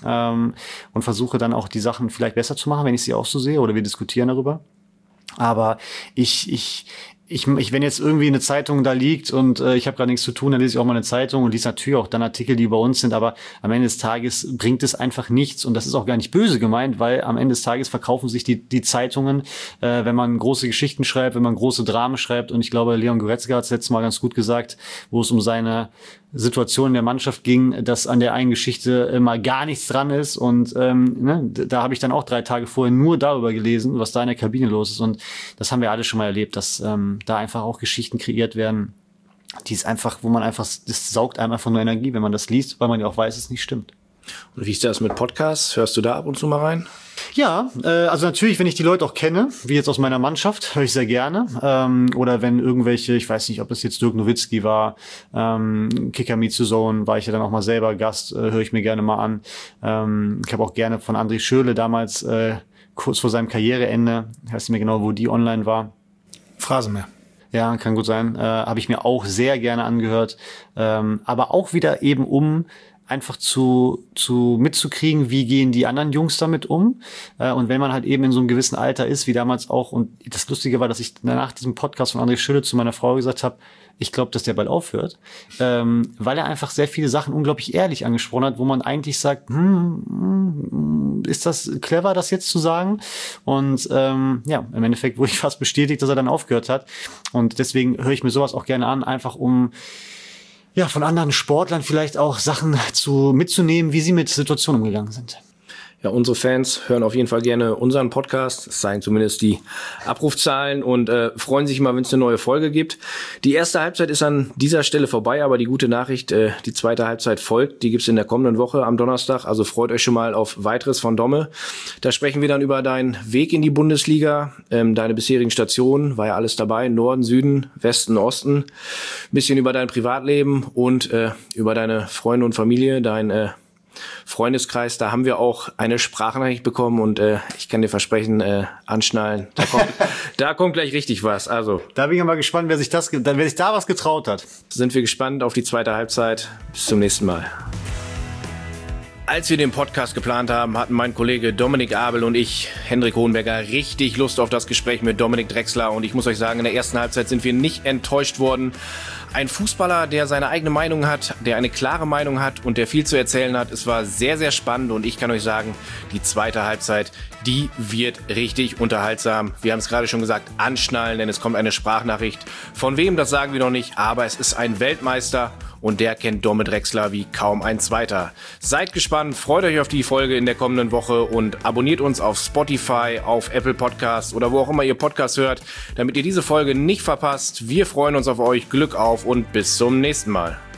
ähm, und versuche dann auch die Sachen vielleicht besser zu machen, wenn ich sie auch so sehe oder wir diskutieren darüber. Aber ich, ich, Ich, ich, wenn jetzt irgendwie eine Zeitung da liegt und äh, ich habe gerade nichts zu tun, dann lese ich auch mal eine Zeitung und lese natürlich auch dann Artikel, die bei uns sind, aber am Ende des Tages bringt es einfach nichts und das ist auch gar nicht böse gemeint, weil am Ende des Tages verkaufen sich die die Zeitungen, äh, wenn man große Geschichten schreibt, wenn man große Dramen schreibt und ich glaube, Leon Goretzka hat es letztes Mal ganz gut gesagt, wo es um seine Situation in der Mannschaft ging, dass an der einen Geschichte immer gar nichts dran ist und ähm, ne, da habe ich dann auch drei Tage vorher nur darüber gelesen, was da in der Kabine los ist und das haben wir alle schon mal erlebt, dass ähm, da einfach auch Geschichten kreiert werden, die ist einfach, wo man einfach, das saugt einem einfach nur Energie, wenn man das liest, weil man ja auch weiß, es nicht stimmt. Und wie ist das mit Podcasts? Hörst du da ab und zu mal rein? Ja, äh, also natürlich, wenn ich die Leute auch kenne, wie jetzt aus meiner Mannschaft, höre ich sehr gerne. Ähm, oder wenn irgendwelche, ich weiß nicht, ob das jetzt Dirk Nowitzki war, ähm, Kicker Meets the Zone, war ich ja dann auch mal selber Gast, äh, höre ich mir gerne mal an. Ähm, ich habe auch gerne von André Schürrle damals, äh, kurz vor seinem Karriereende, ich weiß nicht mehr genau, wo die online war. Phrasenmäher. Ja, kann gut sein. Äh, habe ich mir auch sehr gerne angehört. Ähm, aber auch wieder eben um einfach zu zu mitzukriegen, wie gehen die anderen Jungs damit um. Äh, und wenn man halt eben in so einem gewissen Alter ist, wie damals auch. Und das Lustige war, dass ich nach diesem Podcast von André Schürrle zu meiner Frau gesagt habe, ich glaube, dass der bald aufhört, ähm, weil er einfach sehr viele Sachen unglaublich ehrlich angesprochen hat, wo man eigentlich sagt, hm, hm, ist das clever, das jetzt zu sagen? Und ähm, ja, im Endeffekt wurde ich fast bestätigt, dass er dann aufgehört hat. Und deswegen höre ich mir sowas auch gerne an, einfach um ja von anderen Sportlern vielleicht auch Sachen zu mitzunehmen, wie sie mit Situationen umgegangen sind. Ja, unsere Fans hören auf jeden Fall gerne unseren Podcast. Das zeigen zumindest die Abrufzahlen und äh, freuen sich immer, wenn es eine neue Folge gibt. Die erste Halbzeit ist an dieser Stelle vorbei, aber die gute Nachricht, äh, die zweite Halbzeit folgt. Die gibt's in der kommenden Woche am Donnerstag. Also freut euch schon mal auf weiteres von Domme. Da sprechen wir dann über deinen Weg in die Bundesliga, ähm, deine bisherigen Stationen, war ja alles dabei, Norden, Süden, Westen, Osten. Ein bisschen über dein Privatleben und äh, über deine Freunde und Familie, dein äh, Freundeskreis, da haben wir auch eine Sprachnachricht bekommen und äh, ich kann dir versprechen, äh, anschnallen, da kommt, da kommt gleich richtig was. Also da bin ich mal gespannt, wer sich das, wer sich da was getraut hat. Sind wir gespannt auf die zweite Halbzeit. Bis zum nächsten Mal. Als wir den Podcast geplant haben, hatten mein Kollege Dominik Abel und ich, Hendrik Hohenberger, richtig Lust auf das Gespräch mit Dominik Drexler. Und ich muss euch sagen, in der ersten Halbzeit sind wir nicht enttäuscht worden. Ein Fußballer, der seine eigene Meinung hat, der eine klare Meinung hat und der viel zu erzählen hat. Es war sehr, sehr spannend und ich kann euch sagen, die zweite Halbzeit, die wird richtig unterhaltsam. Wir haben es gerade schon gesagt, anschnallen, denn es kommt eine Sprachnachricht. Von wem, das sagen wir noch nicht, aber es ist ein Weltmeister und der kennt Domme Drexler wie kaum ein zweiter. Seid gespannt, freut euch auf die Folge in der kommenden Woche und abonniert uns auf Spotify, auf Apple Podcasts oder wo auch immer ihr Podcasts hört, damit ihr diese Folge nicht verpasst. Wir freuen uns auf euch, Glück auf und bis zum nächsten Mal.